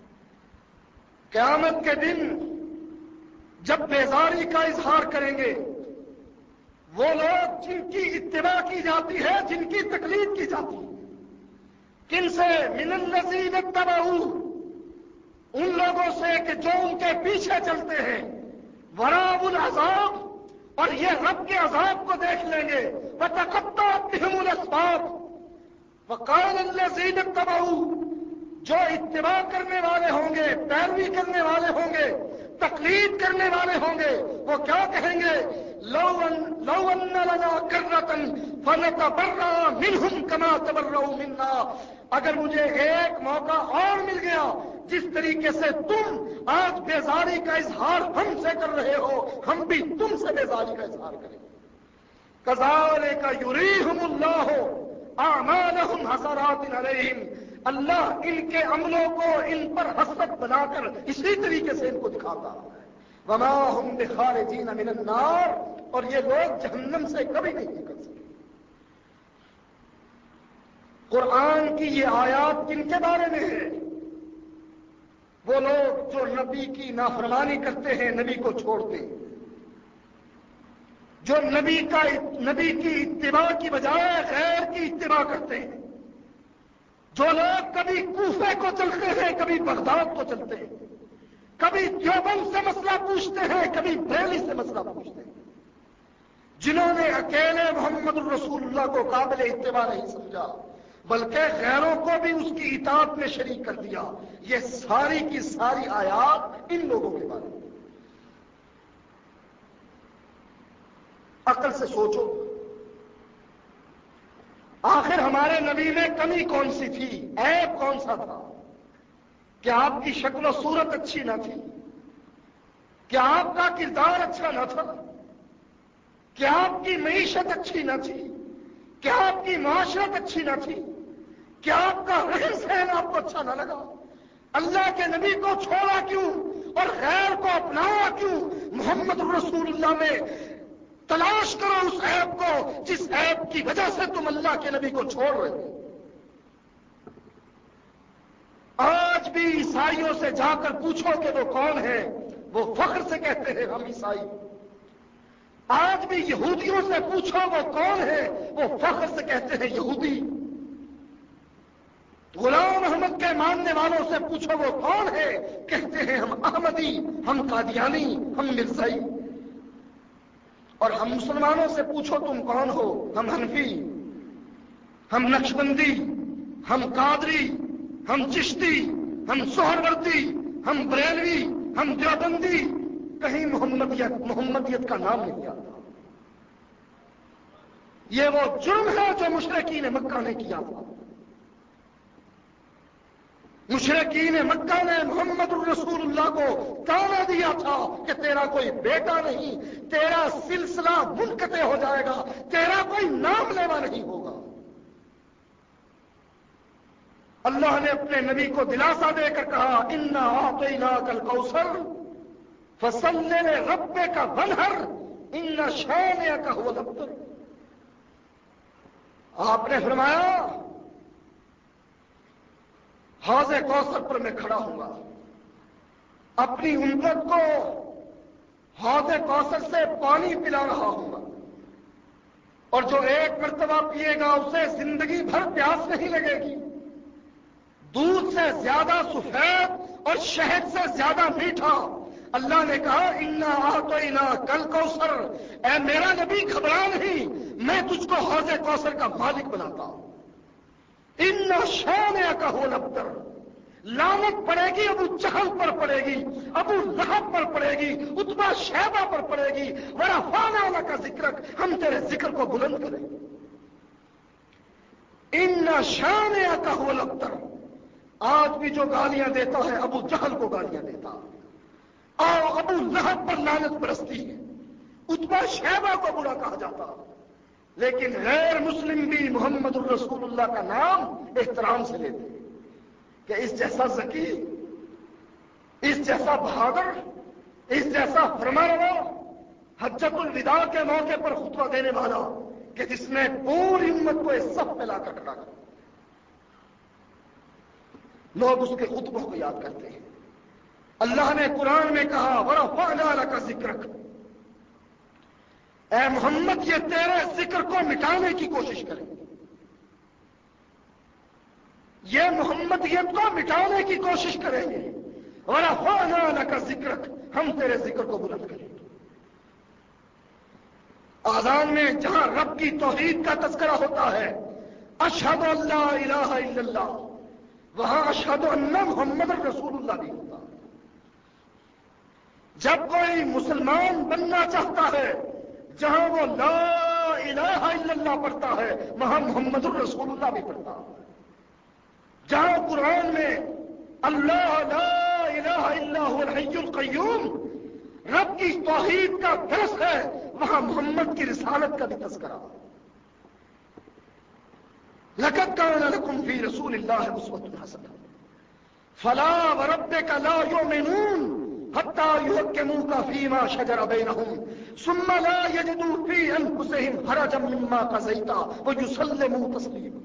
قیامت کے دن جب بیزاری کا اظہار کریں گے وہ لوگ جن کی اتباع کی جاتی ہے جن کی تقلید کی جاتی ہے. کن سے؟ من الذین اتبعوا ان لوگوں سے کہ جو ان کے پیچھے چلتے ہیں. ورأوا العذاب اور یہ رب کے عذاب کو دیکھ لیں گے. وتقطعت بهم الاسباب وقال الذین اتبعوا جو اتباع کرنے والے ہوں گے پیروی کرنے والے ہوں گے تقلید کرنے والے ہوں گے وہ کیا کہیں گے؟ لو ان لو ان لنا کرۃ فنتبرأ منهم كما تبرؤوا منا. اگر مجھے ایک موقع اور مل گیا جس طریقے سے تم آج بیزاری کا اظہار ہم سے کر رہے ہو ہم بھی تم سے بیزاری کا اظہار کریں گے. کذالک یریہم اللہ اعمالہم حسرات علیہم. اللہ ان کے عملوں کو ان پر حسرت بنا کر اسی طریقے سے ان کو دکھاتا ہے. وما ہم بخارجین من النار اور یہ لوگ جہنم سے کبھی نہیں نکل سکتے. قرآن کی یہ آیات کن کے بارے میں ہے؟ وہ لوگ جو نبی کی نافرمانی کرتے ہیں نبی کو چھوڑتے ہیں. جو نبی کا نبی کی اتباع کی بجائے غیر کی اتباع کرتے ہیں. جو لوگ کبھی کوفے کو چلتے ہیں کبھی بغداد کو چلتے ہیں. کبھی دیوبند سے مسئلہ پوچھتے ہیں کبھی بریلی سے مسئلہ پوچھتے ہیں. جنہوں نے اکیلے محمد الرسول اللہ کو قابل اتباع نہیں سمجھا بلکہ غیروں کو بھی اس کی اطاعت میں شریک کر دیا. یہ ساری کی ساری آیات ان لوگوں کے بارے میں. عقل سے سوچو آخر ہمارے نبی میں کمی کون سی تھی؟ عیب کون سا تھا؟ کیا آپ کی شکل و صورت اچھی نہ تھی؟ کیا آپ کا کردار اچھا نہ تھا؟ کیا آپ کی معیشت اچھی نہ تھی؟ کیا آپ کی معاشرت اچھی نہ تھی؟ کیا آپ کا رہن سہن آپ کو اچھا نہ لگا؟ اللہ کے نبی کو چھوڑا کیوں اور غیر کو اپنایا کیوں؟ محمد رسول اللہ میں تلاش کرو اس عیب کو جس عیب کی وجہ سے تم اللہ کے نبی کو چھوڑ رہے ہو. آج بھی عیسائیوں سے جا کر پوچھو کہ وہ کون ہے وہ فخر سے کہتے ہیں ہم عیسائی. آج بھی یہودیوں سے پوچھو وہ کون ہے وہ فخر سے کہتے ہیں یہودی. غلام احمد کے ماننے والوں سے پوچھو وہ کون ہے کہتے ہیں ہم احمدی ہم قادیانی ہم مرزائی. اور ہم مسلمانوں سے پوچھو تم کون ہو ہم حنفی ہم نقشبندی ہم قادری ہم چشتی ہم سہروردی ہم بریلوی ہم دیوبندی. کہیں محمدیت محمدیت کا نام نہیں آتا. یہ وہ جرم ہے جو مشرکین مکہ نے کیا تھا. مشرکین مکہ نے محمد الرسول اللہ کو تانا دیا تھا کہ تیرا کوئی بیٹا نہیں تیرا سلسلہ منقطع ہو جائے گا تیرا کوئی نام لیوا نہیں ہوگا. اللہ نے اپنے نبی کو دلاسا دے کر کہا انا اعطیناک الکوثر فصل لربک وانحر ان شانئک هو الابتر. آپ نے فرمایا حوض کوثر پر میں کھڑا ہوں گا اپنی امت کو حوض کوثر سے پانی پلا رہا ہوں گا اور جو ایک مرتبہ پیے گا اسے زندگی بھر پیاس نہیں لگے گی. دودھ سے زیادہ سفید اور شہد سے زیادہ میٹھا اللہ نے کہا انا اعطینا کل کوثر، اے میرا نبی گھبرا نہیں، میں تجھ کو حوض کوثر کا مالک بناتا ہوں۔ ان شانئک هو الابتر، لعنت پڑے گی ابو جہل پر پڑے گی، ابو لہب پر پڑے گی، عتبہ شیبہ پر پڑے گی، ورفعنا لک ذکرک، ہم تیرے ذکر کو بلند کریں گے۔ ان شانئک هو الابتر، آج بھی جو گالیاں دیتا ہے ابو جہل کو گالیاں دیتا، اور ابو لہب پر لعنت برستی ہے، عتبہ شیبہ کو برا کہا جاتا، لیکن غیر مسلم بھی محمد الرسول اللہ کا نام احترام سے لیتے ہیں کہ اس جیسا ذکی، اس جیسا بہادر، اس جیسا فرمانروا، حجت الوداع کے موقع پر خطبہ دینے والا کہ جس نے پوری امت کو اس صف پہ لا کر کھڑا کر، لوگ اس کے خطبوں کو یاد کرتے ہیں۔ اللہ نے قرآن میں کہا وَرَفَعْنَا لَكَ ذِكْرَكَ، اے محمد یہ تیرے ذکر کو مٹانے کی کوشش کریں گے، یہ محمدیت کو مٹانے کی کوشش کریں گے، وَرَفَعْنَا لَكَ ذِكْرَكَ، ہم تیرے ذکر کو بلند کریں گے۔ آذان میں جہاں رب کی توحید کا تذکرہ ہوتا ہے، اشہد ان لا الہ الا اللہ، وہاں اشہد ان محمد رسول اللہ بھی ہوتا ہے۔ جب کوئی مسلمان بننا چاہتا ہے، جہاں وہ لا الہ الا اللہ پڑھتا ہے، وہاں محمد الرسول اللہ بھی پڑھتا ہے۔ جہاں قرآن میں اللہ لا الہ الا هو الحی القیوم رب کی توحید کا درس ہے، وہاں محمد کی رسالت کا بھی تذکرہ۔ لقد كان لكم في رسول الله اسوة حسنة فلا وربك لا يؤمنون حتى يحكموك فيما شجر بينهم ثم لا يجدوا في انفسهم حرجا مما قضيت ويسلموا تسليما۔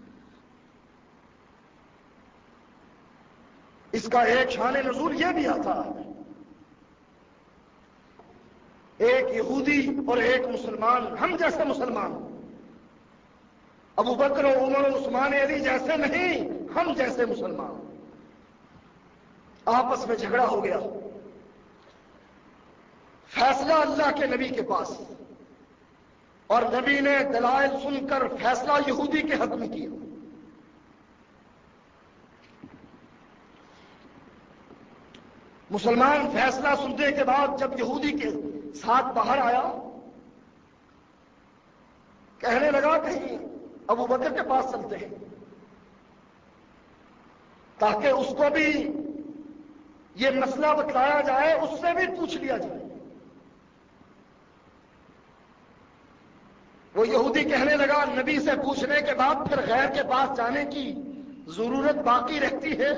اس کا ایک شان نزول یہ بھی آتا ہے، ایک یہودی اور ایک مسلمان، ہم جیسے مسلمان، ابو بکر و عمر و عثمان علی جیسے نہیں، ہم جیسے مسلمان، آپس میں جھگڑا ہو گیا، فیصلہ اللہ کے نبی کے پاس، اور نبی نے دلائل سن کر فیصلہ یہودی کے حق میں کیا۔ مسلمان فیصلہ سننے کے بعد جب یہودی کے ساتھ باہر آیا، کہنے لگا کہیں ابو بکر کے پاس چلتے ہیں تاکہ اس کو بھی یہ مسئلہ بتلایا جائے، اس سے بھی پوچھ لیا جائے۔ وہ یہودی کہنے لگا نبی سے پوچھنے کے بعد پھر غیر کے پاس جانے کی ضرورت باقی رہتی ہے؟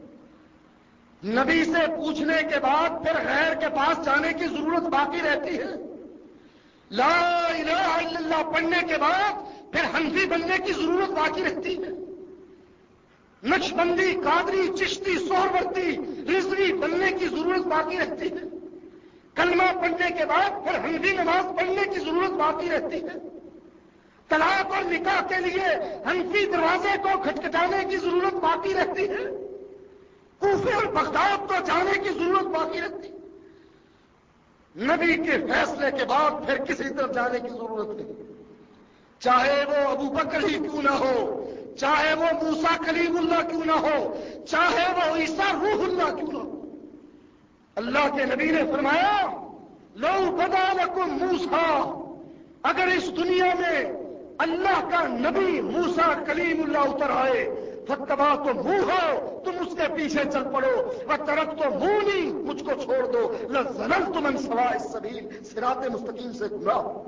نبی سے پوچھنے کے بعد پھر غیر کے پاس جانے کی ضرورت باقی رہتی ہے؟ لا الہ الا اللہ پڑھنے کے بعد پھر حنفی بننے کی ضرورت باقی رہتی ہے؟ نقشبندی، قادری، چشتی، سہروردی، رضوی بننے کی ضرورت باقی رہتی ہے؟ کلمہ پڑھنے کے بعد پھر حنفی نماز پڑھنے کی ضرورت باقی رہتی ہے؟ طلاق اور نکاح کے لیے حنفی دروازے کو کھٹکھٹانے کی ضرورت باقی رہتی ہے؟ کوفے اور بغداد کو جانے کی ضرورت باقی رہتی؟ نبی کے فیصلے کے بعد پھر کسی طرف جانے کی ضرورت نہیں، چاہے وہ ابو بکر ہی کیوں نہ ہو، چاہے وہ موسیٰ کلیم اللہ کیوں نہ ہو، چاہے وہ عیسیٰ روح اللہ کیوں نہ ہو۔ اللہ کے نبی نے فرمایا لو بدا لکم موسیٰ، اگر اس دنیا میں اللہ کا نبی موسیٰ کلیم اللہ اتر آئے، فتبا تو منہ ہو، تم اس کے پیچھے چل پڑو، وہ ترک تو منہ نہیں، مجھ کو چھوڑ دو، لَظَلَلْتُ مِنْ سَوَاءِ السَّبِيلِ، صراط مستقیم سے گمراہ ہو۔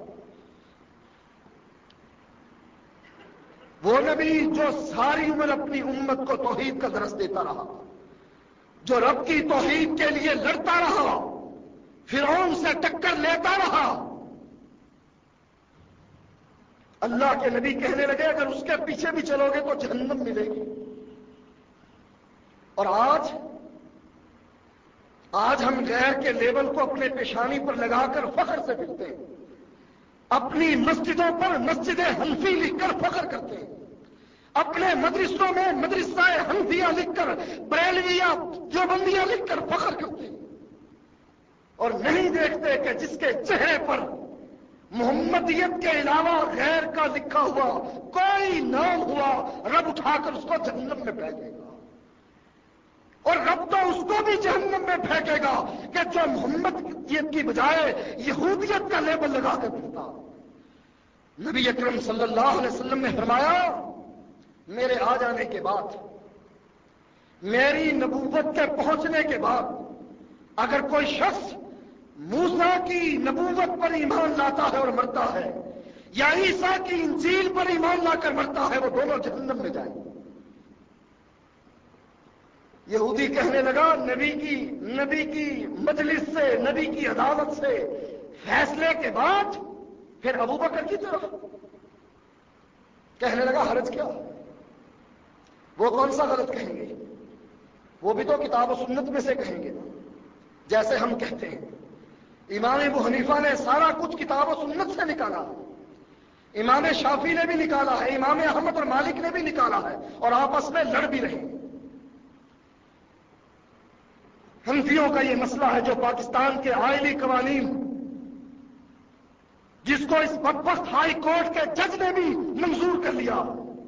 وہ نبی جو ساری عمر اپنی امت کو توحید کا درس دیتا رہا، جو رب کی توحید کے لیے لڑتا رہا، فرعون سے ٹکر لیتا رہا، اللہ کے نبی کہنے لگے اگر اس کے پیچھے بھی چلو گے تو جہنم ملے گی۔ اور آج آج ہم غیر کے لیبل کو اپنے پیشانی پر لگا کر فخر سے پھرتے ہیں، اپنی مسجدوں پر مسجد حنفی لکھ کر فخر کرتے ہیں، اپنے مدرسوں میں مدرسہ حنفیہ لکھ کر، بریلویہ دیوبندیہ لکھ کر فخر کرتے ہیں۔ اور نہیں دیکھتے کہ جس کے چہرے پر محمدیت کے علاوہ غیر کا لکھا ہوا کوئی نام ہوا، رب اٹھا کر اس کو جہنم میں پھینکے گا، اور رب تو اس کو بھی جہنم میں پھینکے گا کہ جو محمدیت کی بجائے یہودیت کا لیبل لگا کر پھرتا۔ نبی اکرم صلی اللہ علیہ وسلم نے فرمایا میرے آ جانے کے بعد، میری نبوت کے پہنچنے کے بعد اگر کوئی شخص موسیٰ کی نبوت پر ایمان لاتا ہے اور مرتا ہے، یا عیسیٰ کی انجیل پر ایمان لا کر مرتا ہے، وہ دونوں جہنم میں جائیں گے۔ یہودی کہنے لگا نبی کی نبی کی مجلس سے، نبی کی عدالت سے فیصلے کے بعد پھر ابو بکر کی طرف کہنے لگا حرج کیا؟ وہ کون سا غلط کہیں گے؟ وہ بھی تو کتاب و سنت میں سے کہیں گے، جیسے ہم کہتے ہیں۔ امام ابو حنیفہ نے سارا کچھ کتاب و سنت سے نکالا، امام شافعی نے بھی نکالا ہے، امام احمد اور مالک نے بھی نکالا ہے، اور آپس میں لڑ بھی رہے ہیں۔ حنفیوں کا یہ مسئلہ ہے جو پاکستان کے آئلی قوانین، جس کو اس بدبخت ہائی کورٹ کے جج نے بھی منظور کر لیا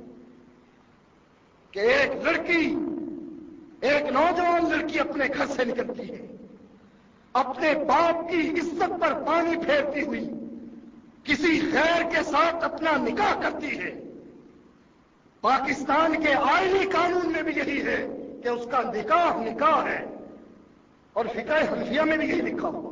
کہ ایک لڑکی، ایک نوجوان لڑکی اپنے گھر سے نکلتی ہے، اپنے باپ کی عزت پر پانی پھیرتی ہوئی کسی غیر کے ساتھ اپنا نکاح کرتی ہے۔ پاکستان کے آئلی قانون میں بھی یہی ہے کہ اس کا نکاح نکاح ہے، اور فقہ حنفیہ میں بھی یہی لکھا ہوا۔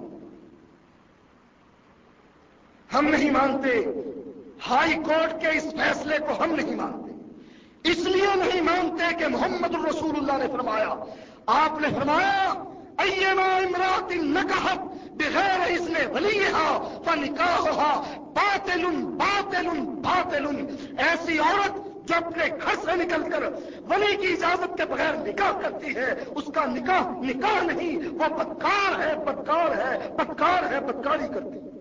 ہم نہیں مانتے، ہائی کورٹ کے اس فیصلے کو ہم نہیں مانتے، اس لیے نہیں مانتے کہ محمد الرسول اللہ نے فرمایا، آپ نے فرمایا ایما امرأۃ نکحت بغیر اذن ولیھا فنکاحھا باطل باطل باطل، ایسی عورت جو اپنے گھر سے نکل کر ولی کی اجازت کے بغیر نکاح کرتی ہے، اس کا نکاح نکاح نہیں، وہ بدکار ہے بدکار ہے بدکار ہے بدکاری کرتی ہے۔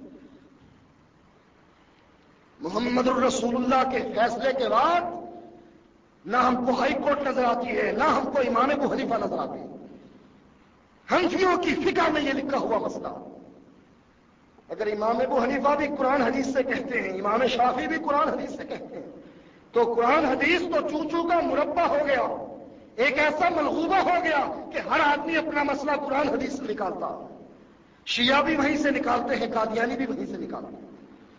محمد الرسول اللہ کے فیصلے کے بعد نہ ہم کو ہائی کورٹ نظر آتی ہے، نہ ہم کو امام ابو حنیفہ نظر آتی ہے۔ حنفیوں کی فقہ میں یہ لکھا ہوا مسئلہ، اگر امام ابو حنیفہ بھی قرآن حدیث سے کہتے ہیں، امام شافعی بھی قرآن حدیث سے کہتے ہیں، تو قرآن حدیث تو چوچو کا مربع ہو گیا، ایک ایسا ملغوبہ ہو گیا کہ ہر آدمی اپنا مسئلہ قرآن حدیث سے نکالتا، شیعہ بھی وہیں سے نکالتے ہیں، قادیانی بھی وہیں سے نکالتے ہیں۔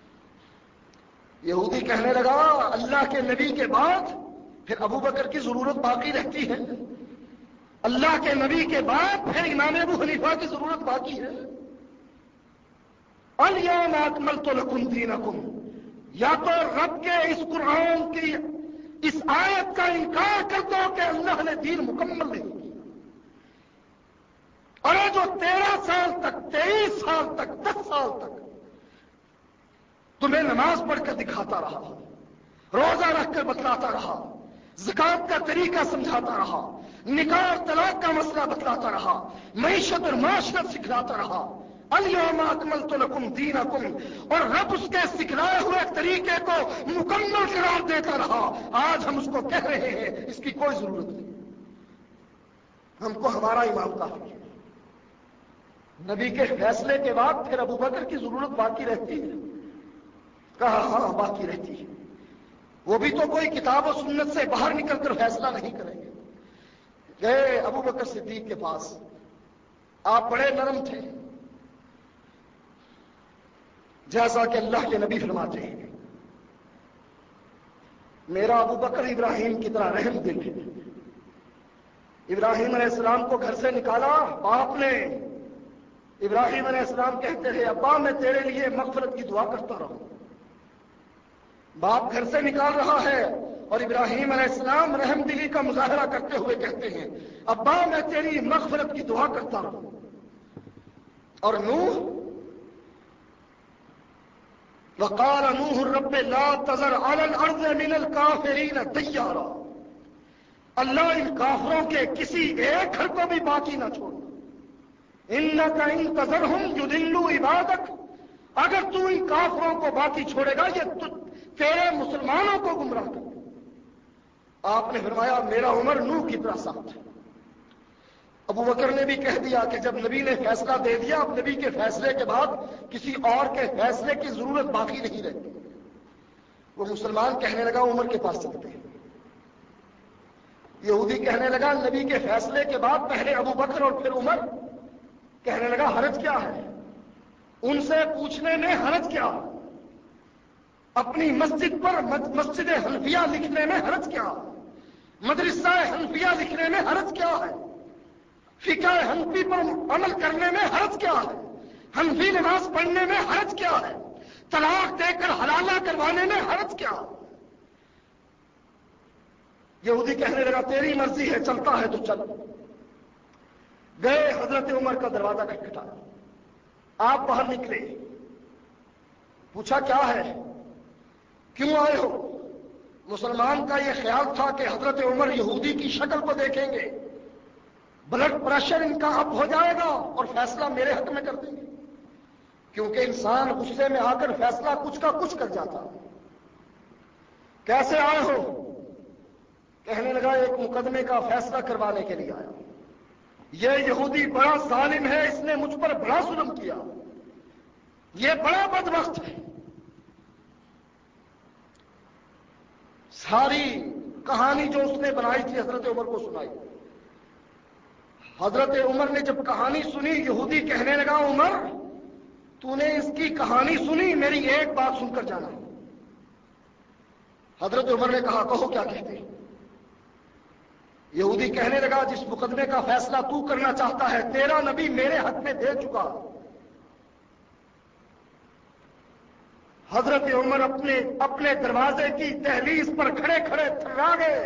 یہودی کہنے لگا اللہ کے نبی کے بعد پھر ابو بکر کی ضرورت باقی رہتی ہے، اللہ کے نبی کے بعد پھر امام ابو حنیفہ کی ضرورت باقی ہے۔ الیوم اکملت لکم دینکم، یا تو رب کے اس قرآن کی اس آیت کا انکار کر دو کہ اللہ نے دین مکمل نہیں کیا، اور جو تیرہ سال تک، تیئیس سال تک، دس سال تک تمہیں نماز پڑھ کر دکھاتا رہا، روزہ رکھ کر بتلاتا رہا، زکات کا طریقہ سمجھاتا رہا، نکاح اور طلاق کا مسئلہ بتلاتا رہا، معیشت اور معاشرت سکھلاتا رہا، الیوم اکملت لکم دینکم، اور رب اس کے سکھلائے ہوئے طریقے کو مکمل قرار دیتا رہا۔ آج ہم اس کو کہہ رہے ہیں اس کی کوئی ضرورت نہیں، ہم کو ہمارا امام کافی ہے۔ نبی کے فیصلے کے بعد پھر ابو بکر کی ضرورت باقی رہتی ہے؟ کہا ہاں باقی رہتی ہے، وہ بھی تو کوئی کتاب و سنت سے باہر نکل کر فیصلہ نہیں کریں گے۔ گئے ابو بکر صدیق کے پاس، آپ بڑے نرم تھے، جیسا کہ اللہ کے نبی فرماتے ہیں میرا ابو بکر ابراہیم کی طرح رحم دل ہے۔ ابراہیم علیہ السلام کو گھر سے نکالا باپ نے، ابراہیم علیہ السلام کہتے ہیں ابا میں تیرے لیے مغفرت کی دعا کرتا رہوں۔ باپ گھر سے نکال رہا ہے اور ابراہیم علیہ السلام رحم دلی کا مظاہرہ کرتے ہوئے کہتے ہیں ابا میں تیری مغفرت کی دعا کرتا رہوں۔ اور نوح، وقال نوح رب لا تذر علی الارض من الکافرین دیارا، اللہ ان کافروں کے کسی ایک گھر کو بھی باقی نہ چھوڑ، انک ان تذرہم یضلوا عبادک، اگر تو ان کافروں کو باقی چھوڑے گا یہ تیرے مسلمانوں کو گمراہ کر دے۔ آپ نے فرمایا میرا عمر نوح کی طرح سخت ہے، ابو بکر نے بھی کہہ دیا کہ جب نبی نے فیصلہ دے دیا، اب نبی کے فیصلے کے بعد کسی اور کے فیصلے کی ضرورت باقی نہیں رہتی۔ وہ مسلمان کہنے لگا عمر کے پاس چلتے ہیں، یہودی کہنے لگا نبی کے فیصلے کے بعد پہلے ابو بکر اور پھر عمر، کہنے لگا حرج کیا ہے، ان سے پوچھنے میں حرج کیا، اپنی مسجد پر مسجد حنفیہ لکھنے میں حرج کیا، مدرسہ حنفیہ لکھنے میں حرج کیا ہے، فقہ حنفی پر عمل کرنے میں حرج کیا ہے، حنفی نماز پڑھنے میں حرج کیا ہے، طلاق دے کر حلالہ کروانے میں حرج کیا۔ یہودی کہنے لگا تیری مرضی ہے، چلتا ہے تو چل۔ گئے، حضرت عمر کا دروازہ کھٹکھٹایا، آپ باہر نکلے، پوچھا کیا ہے، کیوں آئے ہو؟ مسلمان کا یہ خیال تھا کہ حضرت عمر یہودی کی شکل کو دیکھیں گے، بلڈ پریشر ان کا اپ ہو جائے گا اور فیصلہ میرے حق میں کر دیں گے، کیونکہ انسان غصے میں آ کر فیصلہ کچھ کا کچھ کر جاتا۔ کیسے آئے ہو؟ کہنے لگا ایک مقدمے کا فیصلہ کروانے کے لیے آیا، یہ یہودی بڑا ظالم ہے، اس نے مجھ پر بڑا ظلم کیا، یہ بڑا بدبخت ہے۔ ساری کہانی جو اس نے بنائی تھی حضرت عمر کو سنائی۔ حضرت عمر نے جب کہانی سنی، یہودی کہنے لگا عمر تو نے اس کی کہانی سنی، میری ایک بات سن کر جانا۔ حضرت عمر نے کہا کہو کیا کہتے ہیں؟ یہودی کہنے لگا جس مقدمے کا فیصلہ تو کرنا چاہتا ہے تیرا نبی میرے حق میں دے چکا۔ حضرت عمر اپنے اپنے دروازے کی دہلیز پر کھڑے کھڑے تھرا گئے۔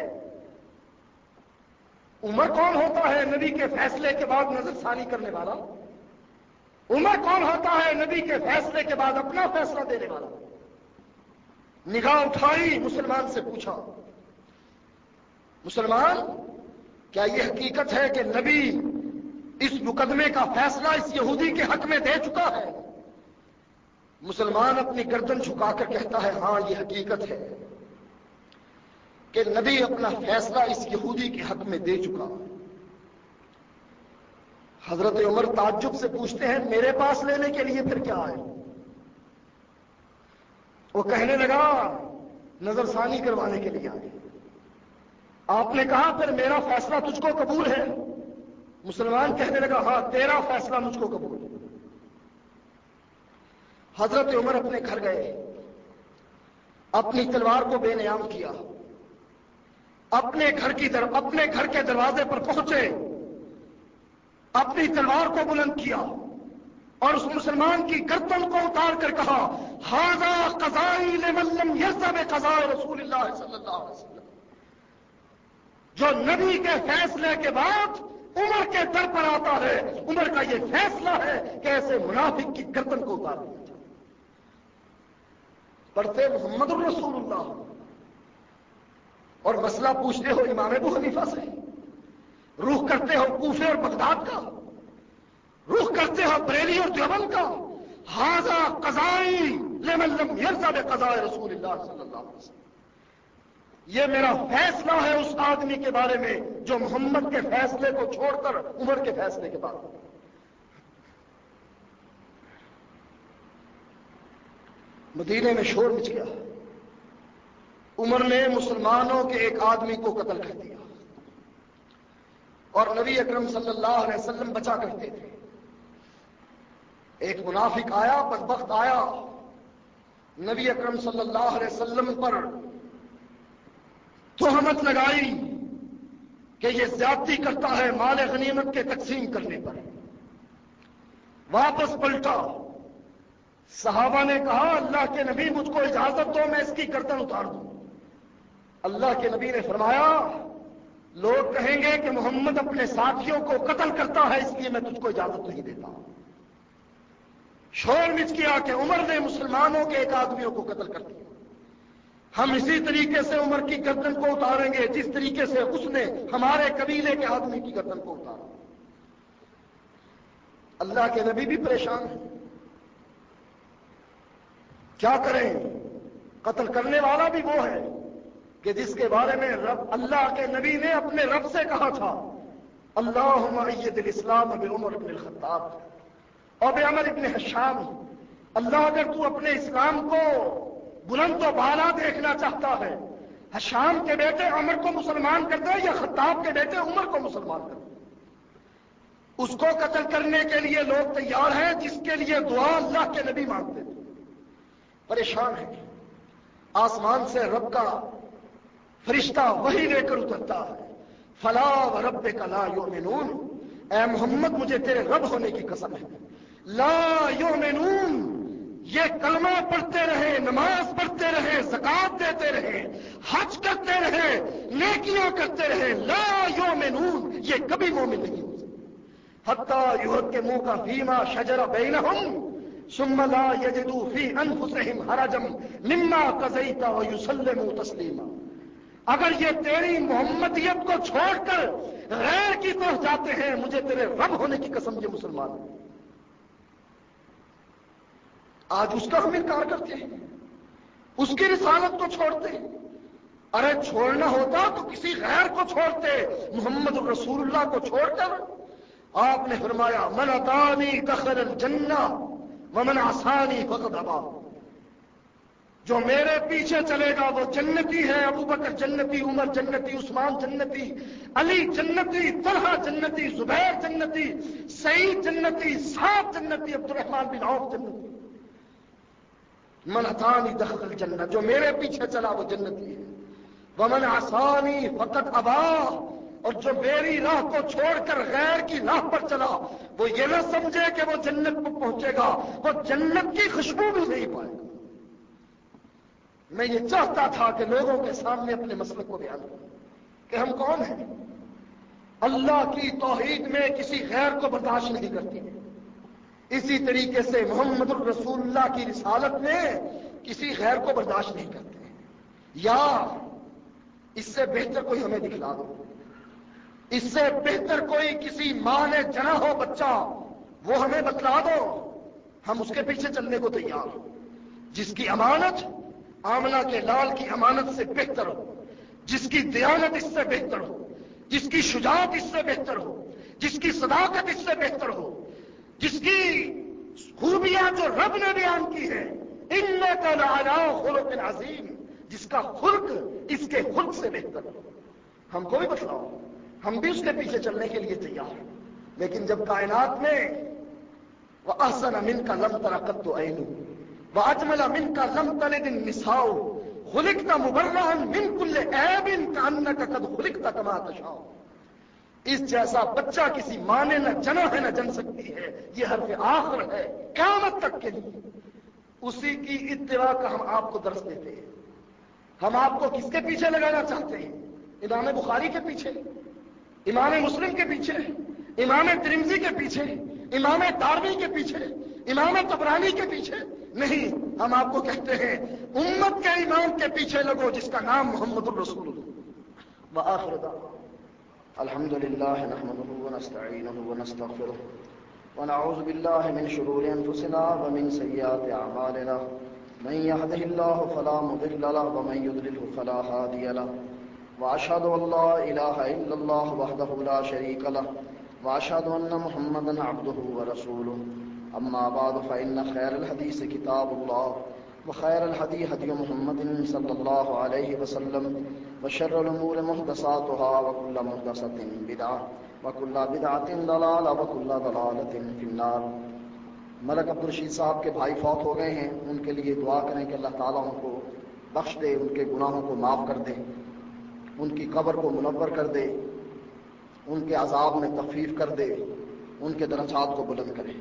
عمر کون ہوتا ہے نبی کے فیصلے کے بعد نظر ثانی کرنے والا؟ عمر کون ہوتا ہے نبی کے فیصلے کے بعد اپنا فیصلہ دینے والا؟ نگاہ اٹھائی، مسلمان سے پوچھا مسلمان کیا یہ حقیقت ہے کہ نبی اس مقدمے کا فیصلہ اس یہودی کے حق میں دے چکا ہے؟ مسلمان اپنی گردن جھکا کر کہتا ہے ہاں یہ حقیقت ہے کہ نبی اپنا فیصلہ اس یہودی کے حق میں دے چکا۔ حضرت عمر تعجب سے پوچھتے ہیں میرے پاس لینے کے لیے پھر کیا آئے؟ وہ کہنے لگا نظر ثانی کروانے کے لیے آئے۔ آپ نے کہا پھر میرا فیصلہ تجھ کو قبول ہے؟ مسلمان کہنے لگا ہاں تیرا فیصلہ مجھ کو قبول ہے۔ حضرت عمر اپنے گھر گئے، اپنی تلوار کو بے نیام کیا، اپنے گھر کی در اپنے گھر کے دروازے پر پہنچے، اپنی تلوار کو بلند کیا اور اس مسلمان کی گردن کو اتار کر کہا ھذا قضائی لمن لم یرض بقضاء رسول اللہ صلی اللہ علیہ وسلم۔ جو نبی کے فیصلے کے بعد عمر کے در پر آتا ہے، عمر کا یہ فیصلہ ہے کہ ایسے منافق کی گردن کو اتار دیا جائے۔ پڑھتے محمد الرسول اللہ اور مسئلہ پوچھتے ہو امام ابو حنیفہ سے، روح کرتے ہو کوفے اور بغداد کا، روح کرتے ہو بریلی اور دیوبند کا۔ ھذا قضائی لمن لم یرض بقضاء رسول اللہ صلی اللہ علیہ وسلم۔ یہ میرا فیصلہ ہے اس آدمی کے بارے میں جو محمد کے فیصلے کو چھوڑ کر عمر کے فیصلے کے بعد۔ مدینے میں شور مچ گیا، عمر نے مسلمانوں کے ایک آدمی کو قتل کر دیا اور نبی اکرم صلی اللہ علیہ وسلم بچا کرتے تھے۔ ایک منافق آیا، بدبخت آیا، نبی اکرم صلی اللہ علیہ وسلم پر تہمت لگائی کہ یہ زیادتی کرتا ہے مال غنیمت کے تقسیم کرنے پر۔ واپس پلٹا، صحابہ نے کہا اللہ کے نبی مجھ کو اجازت دو میں اس کی گردن اتار دوں۔ اللہ کے نبی نے فرمایا لوگ کہیں گے کہ محمد اپنے ساتھیوں کو قتل کرتا ہے اس لیے میں تجھ کو اجازت نہیں دیتا۔ شور مچ گیا کہ عمر نے مسلمانوں کے ایک آدمیوں کو قتل کر دیا، ہم اسی طریقے سے عمر کی گردن کو اتاریں گے جس طریقے سے اس نے ہمارے قبیلے کے آدمی کی گردن کو اتارا۔ اللہ کے نبی بھی پریشان ہیں، کیا کریں؟ قتل کرنے والا بھی وہ ہے کہ جس کے بارے میں رب اللہ کے نبی نے اپنے رب سے کہا تھا اللہم اید الاسلام بعمر بن الخطاب اور بعمر بن حشام، اللہ اگر تو اپنے اسلام کو بلند و بالا دیکھنا چاہتا ہے، حشام کے بیٹے عمر کو مسلمان کر دے یا خطاب کے بیٹے عمر کو مسلمان کر دے۔ اس کو قتل کرنے کے لیے لوگ تیار ہیں جس کے لیے دعا اللہ کے نبی مانگتے تھے۔ پریشان ہے، آسمان سے رب کا فرشتہ وہی لے کر اترتا ہے، فلا وربک لا یؤمنون، اے محمد مجھے تیرے رب ہونے کی قسم ہے، لا یؤمنون، یہ کلمہ پڑھتے رہے، نماز پڑھتے رہے، زکات دیتے رہے، حج کرتے رہے، نیکیاں کرتے رہے، لا یؤمنون، یہ کبھی مومن نہیں ہو سکتے حتی یحکموک فیما شجر بینہم ثم لا یجدوا فی انفسہم حرجا مما قضیت ویسلموا تسلیما۔ اگر یہ تیری محمدیت کو چھوڑ کر غیر کی طرف جاتے ہیں، مجھے تیرے رب ہونے کی قسم یہ مسلمان ہیں۔ آج اس کا ہم انکار کرتے ہیں، اس کی رسالت کو چھوڑتے ہیں۔ ارے چھوڑنا ہوتا تو کسی غیر کو چھوڑتے، محمد رسول اللہ کو چھوڑ کر آپ نے فرمایا من اطاعنی دخل الجنہ ومن عصانی فقد ابا، جو میرے پیچھے چلے گا وہ جنتی ہے، ابو بکر جنتی، عمر جنتی، عثمان جنتی، علی جنتی، طلحہ جنتی، زبیر جنتی، سعید جنتی، سعد جنتی، عبد الرحمن بن عوف جنتی۔ من اطاعنی دخل الجنہ، جو میرے پیچھے چلا وہ جنتی ہے، ومن عصانی فقد ابا، اور جو میری راہ کو چھوڑ کر غیر کی راہ پر چلا وہ یہ نہ سمجھے کہ وہ جنت کو پہنچے گا، وہ جنت کی خوشبو بھی نہیں پائے گا۔ میں یہ چاہتا تھا کہ لوگوں کے سامنے اپنے مسلک کو بیان کروں کہ ہم کون ہیں۔ اللہ کی توحید میں کسی غیر کو برداشت نہیں کرتی، اسی طریقے سے محمد الرسول اللہ کی رسالت میں کسی غیر کو برداشت نہیں کرتے۔ یا اس سے بہتر کوئی ہمیں دکھلا دو، اس سے بہتر کوئی کسی ماں نے جنا ہو بچہ وہ ہمیں بتلا دو، ہم اس کے پیچھے چلنے کو تیار ہوں۔ جس کی امانت آمنہ کے لال کی امانت سے بہتر ہو، جس کی دیانت اس سے بہتر ہو، جس کی شجاعت اس سے بہتر ہو، جس کی صداقت اس سے بہتر ہو، جس کی خوبیاں جو رب نے بیان کی ہے، انک لعلی خلق عظیم، جس کا خلق اس کے خلق سے بہتر ہو، ہم کو بھی بتلاؤ، ہم بھی اس کے پیچھے چلنے کے لیے تیار ہیں۔ لیکن جب کائنات میں وَأَحْسَنَ مِنْكَ لَمْ تَرَ قَطُّ عَيْنٌ وَأَجْمَلَ مِنْكَ لَمْ تَلِدِ النِّسَاءُ خُلِقْتَ مُبَرَّأً مِنْ كُلِّ عَيْبٍ كَأَنَّكَ قَدْ خُلِقْتَ كَمَا تَشَاءُ، اس جیسا بچہ کسی ماں نے نہ جنا ہے نہ جن سکتی ہے، یہ حرف آخر ہے قیامت تک کے لیے۔ اسی کی اتباع کا ہم آپ کو درس دیتے ہیں۔ ہم آپ کو کس کے پیچھے لگانا چاہتے ہیں؟ امام بخاری کے پیچھے، امام مسلم کے پیچھے، امام ترمذی کے پیچھے، امام دارمی کے پیچھے، امام طبرانی کے پیچھے نہیں، ہم آپ کو کہتے ہیں امت کے امام کے پیچھے لگو جس کا نام محمد الرسول اللہ۔ وآخر دعوانا الحمد للہ نحمده ونستعینه ونستغفره ونعوذ باللہ من شرور انفسنا ومن سیئات اعمالنا، من يهده الله فلا مضل له ومن يضلل فلا هادي له، واشهد ان لا اله الا الله وحده لا شريك له، واشهد ان محمدا عبده ورسوله، اما بعد فان خير الحديث كتاب الله، وخير الهدي هدي محمد صلى الله عليه وسلم، وشر الامور محدثاتها وكل محدثة بدعة وكل بدعة ضلالة وكل ضلالة في النار۔ ملک عبدالرشید صاحب کے بھائی فوت ہو گئے ہیں، ان کے لیے دعا کریں کہ اللہ تعالیٰ ان کو بخش دے، ان کے گناہوں کو معاف کر دے، ان کی قبر کو منور کر دے، ان کے عذاب میں تخفیف کر دے، ان کے درجات کو بلند کرے۔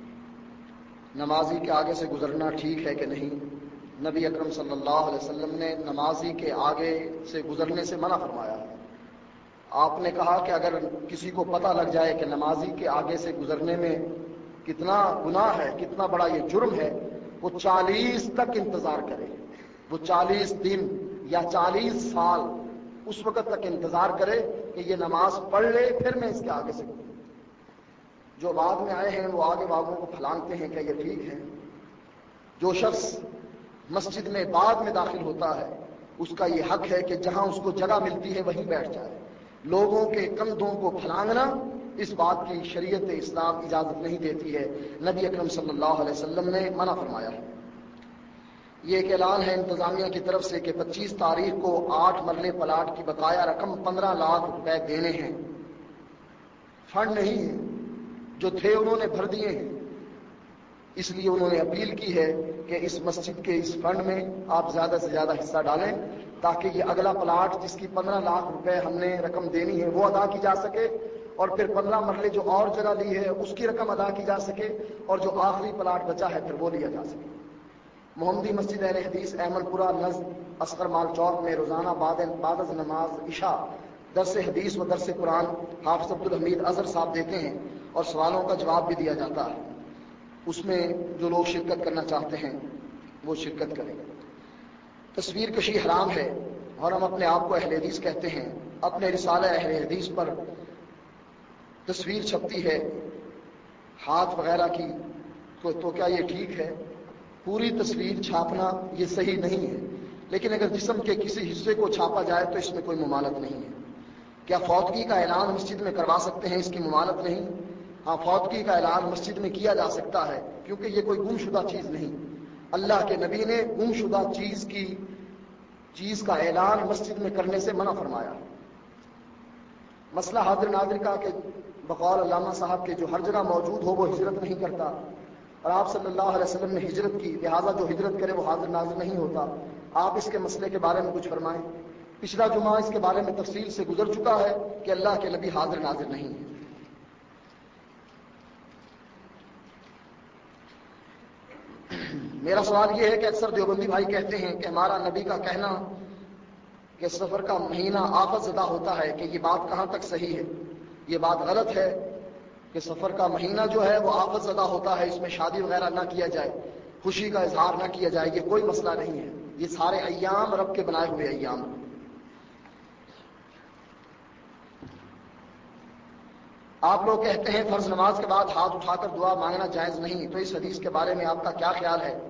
نمازی کے آگے سے گزرنا ٹھیک ہے کہ نہیں؟ نبی اکرم صلی اللہ علیہ وسلم نے نمازی کے آگے سے گزرنے سے منع فرمایا ہے۔ آپ نے کہا کہ اگر کسی کو پتہ لگ جائے کہ نمازی کے آگے سے گزرنے میں کتنا گناہ ہے، کتنا بڑا یہ جرم ہے، وہ چالیس تک انتظار کرے، وہ چالیس دن یا چالیس سال اس وقت تک انتظار کرے کہ یہ نماز پڑھ لے، پھر میں اس کے آگے سے گزروں۔ جو بعد میں آئے ہیں وہ آگے والوں کو پھلانگتے ہیں کہ یہ ٹھیک ہے۔ جو شخص مسجد میں بعد میں داخل ہوتا ہے اس کا یہ حق ہے کہ جہاں اس کو جگہ ملتی ہے وہیں بیٹھ جائے، لوگوں کے کندھوں کو پھلانگنا، اس بات کی شریعت اسلام اجازت نہیں دیتی ہے، نبی اکرم صلی اللہ علیہ وسلم نے منع فرمایا ہے۔ یہ ایک اعلان ہے انتظامیہ کی طرف سے کہ پچیس تاریخ کو آٹھ مرلے پلاٹ کی بقایا رقم پندرہ لاکھ روپے دینے ہیں، فنڈ نہیں ہے، جو تھے انہوں نے بھر دیے ہیں، اس لیے انہوں نے اپیل کی ہے کہ اس مسجد کے اس فنڈ میں آپ زیادہ سے زیادہ حصہ ڈالیں تاکہ یہ اگلا پلاٹ جس کی پندرہ لاکھ روپے ہم نے رقم دینی ہے وہ ادا کی جا سکے، اور پھر پندرہ مرلے جو اور جگہ لی ہے اس کی رقم ادا کی جا سکے، اور جو آخری پلاٹ بچا ہے پھر وہ لیا جا سکے۔ محمدی مسجد اہل حدیث احمد پورہ نزد اصغر مال چوک میں روزانہ بعد بعد از نماز عشاء درس حدیث و درس قرآن حافظ عبدالحمید اظہر صاحب دیتے ہیں اور سوالوں کا جواب بھی دیا جاتا ہے، اس میں جو لوگ شرکت کرنا چاہتے ہیں وہ شرکت کریں۔ تصویر کشی حرام ہے اور ہم اپنے آپ کو اہل حدیث کہتے ہیں، اپنے رسالہ اہل حدیث پر تصویر چھپتی ہے ہاتھ وغیرہ کی، تو کیا یہ ٹھیک ہے؟ پوری تصویر چھاپنا یہ صحیح نہیں ہے، لیکن اگر جسم کے کسی حصے کو چھاپا جائے تو اس میں کوئی ممانعت نہیں ہے۔ کیا فوتگی کا اعلان مسجد میں کروا سکتے ہیں؟ اس کی ممانعت نہیں۔ ہاں، فوتگی کا اعلان مسجد میں کیا جا سکتا ہے کیونکہ یہ کوئی گم شدہ چیز نہیں۔ اللہ کے نبی نے گم شدہ چیز کی چیز کا اعلان مسجد میں کرنے سے منع فرمایا۔ مسئلہ حاضر ناظر کا کہ بقول علامہ صاحب کے جو ہر جگہ موجود ہو وہ ہجرت نہیں کرتا، اور آپ صلی اللہ علیہ وسلم نے ہجرت کی، لہذا جو ہجرت کرے وہ حاضر ناظر نہیں ہوتا۔ آپ اس کے مسئلے کے بارے میں کچھ فرمائیں۔ پچھلا جمعہ اس کے بارے میں تفصیل سے گزر چکا ہے کہ اللہ کے نبی حاضر ناظر نہیں ہے۔ میرا سوال یہ ہے کہ اکثر دیوبندی بھائی کہتے ہیں کہ ہمارا نبی کا کہنا کہ سفر کا مہینہ آفت زدہ ہوتا ہے، کہ یہ بات کہاں تک صحیح ہے؟ یہ بات غلط ہے کہ سفر کا مہینہ جو ہے وہ آفت زدہ ہوتا ہے، اس میں شادی وغیرہ نہ کیا جائے، خوشی کا اظہار نہ کیا جائے، یہ کوئی مسئلہ نہیں ہے۔ یہ سارے ایام رب کے بنائے ہوئے ایام۔ آپ لوگ کہتے ہیں فرض نماز کے بعد ہاتھ اٹھا کر دعا مانگنا جائز نہیں، تو اس حدیث کے بارے میں آپ کا کیا خیال ہے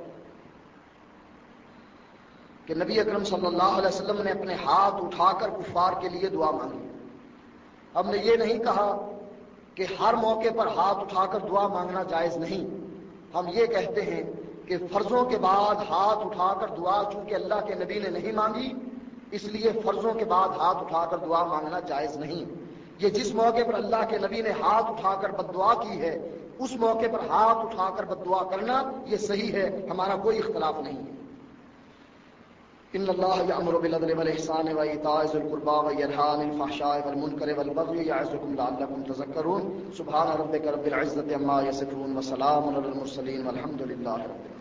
کہ نبی اکرم صلی اللہ علیہ وسلم نے اپنے ہاتھ اٹھا کر کفار کے لیے دعا مانگی؟ ہم نے یہ نہیں کہا کہ ہر موقع پر ہاتھ اٹھا کر دعا مانگنا جائز نہیں، ہم یہ کہتے ہیں کہ فرضوں کے بعد ہاتھ اٹھا کر دعا چونکہ اللہ کے نبی نے نہیں مانگی، اس لیے فرضوں کے بعد ہاتھ اٹھا کر دعا مانگنا جائز نہیں۔ یہ جس موقع پر اللہ کے نبی نے ہاتھ اٹھا کر بد دعا کی ہے اس موقع پر ہاتھ اٹھا کر بد دعا کرنا یہ صحیح ہے، ہمارا کوئی اختلاف نہیں ہے۔ ان اللہ یأمر بالعدل والإحسان وإیتاء ذی القربى وینہی عن الفحشاء والمنکر والبغی یعظکم لعلکم تذکرون۔ سبحان ربک رب العزة عما یصفون وسلام علی المرسلین والحمد للہ رب العالمین۔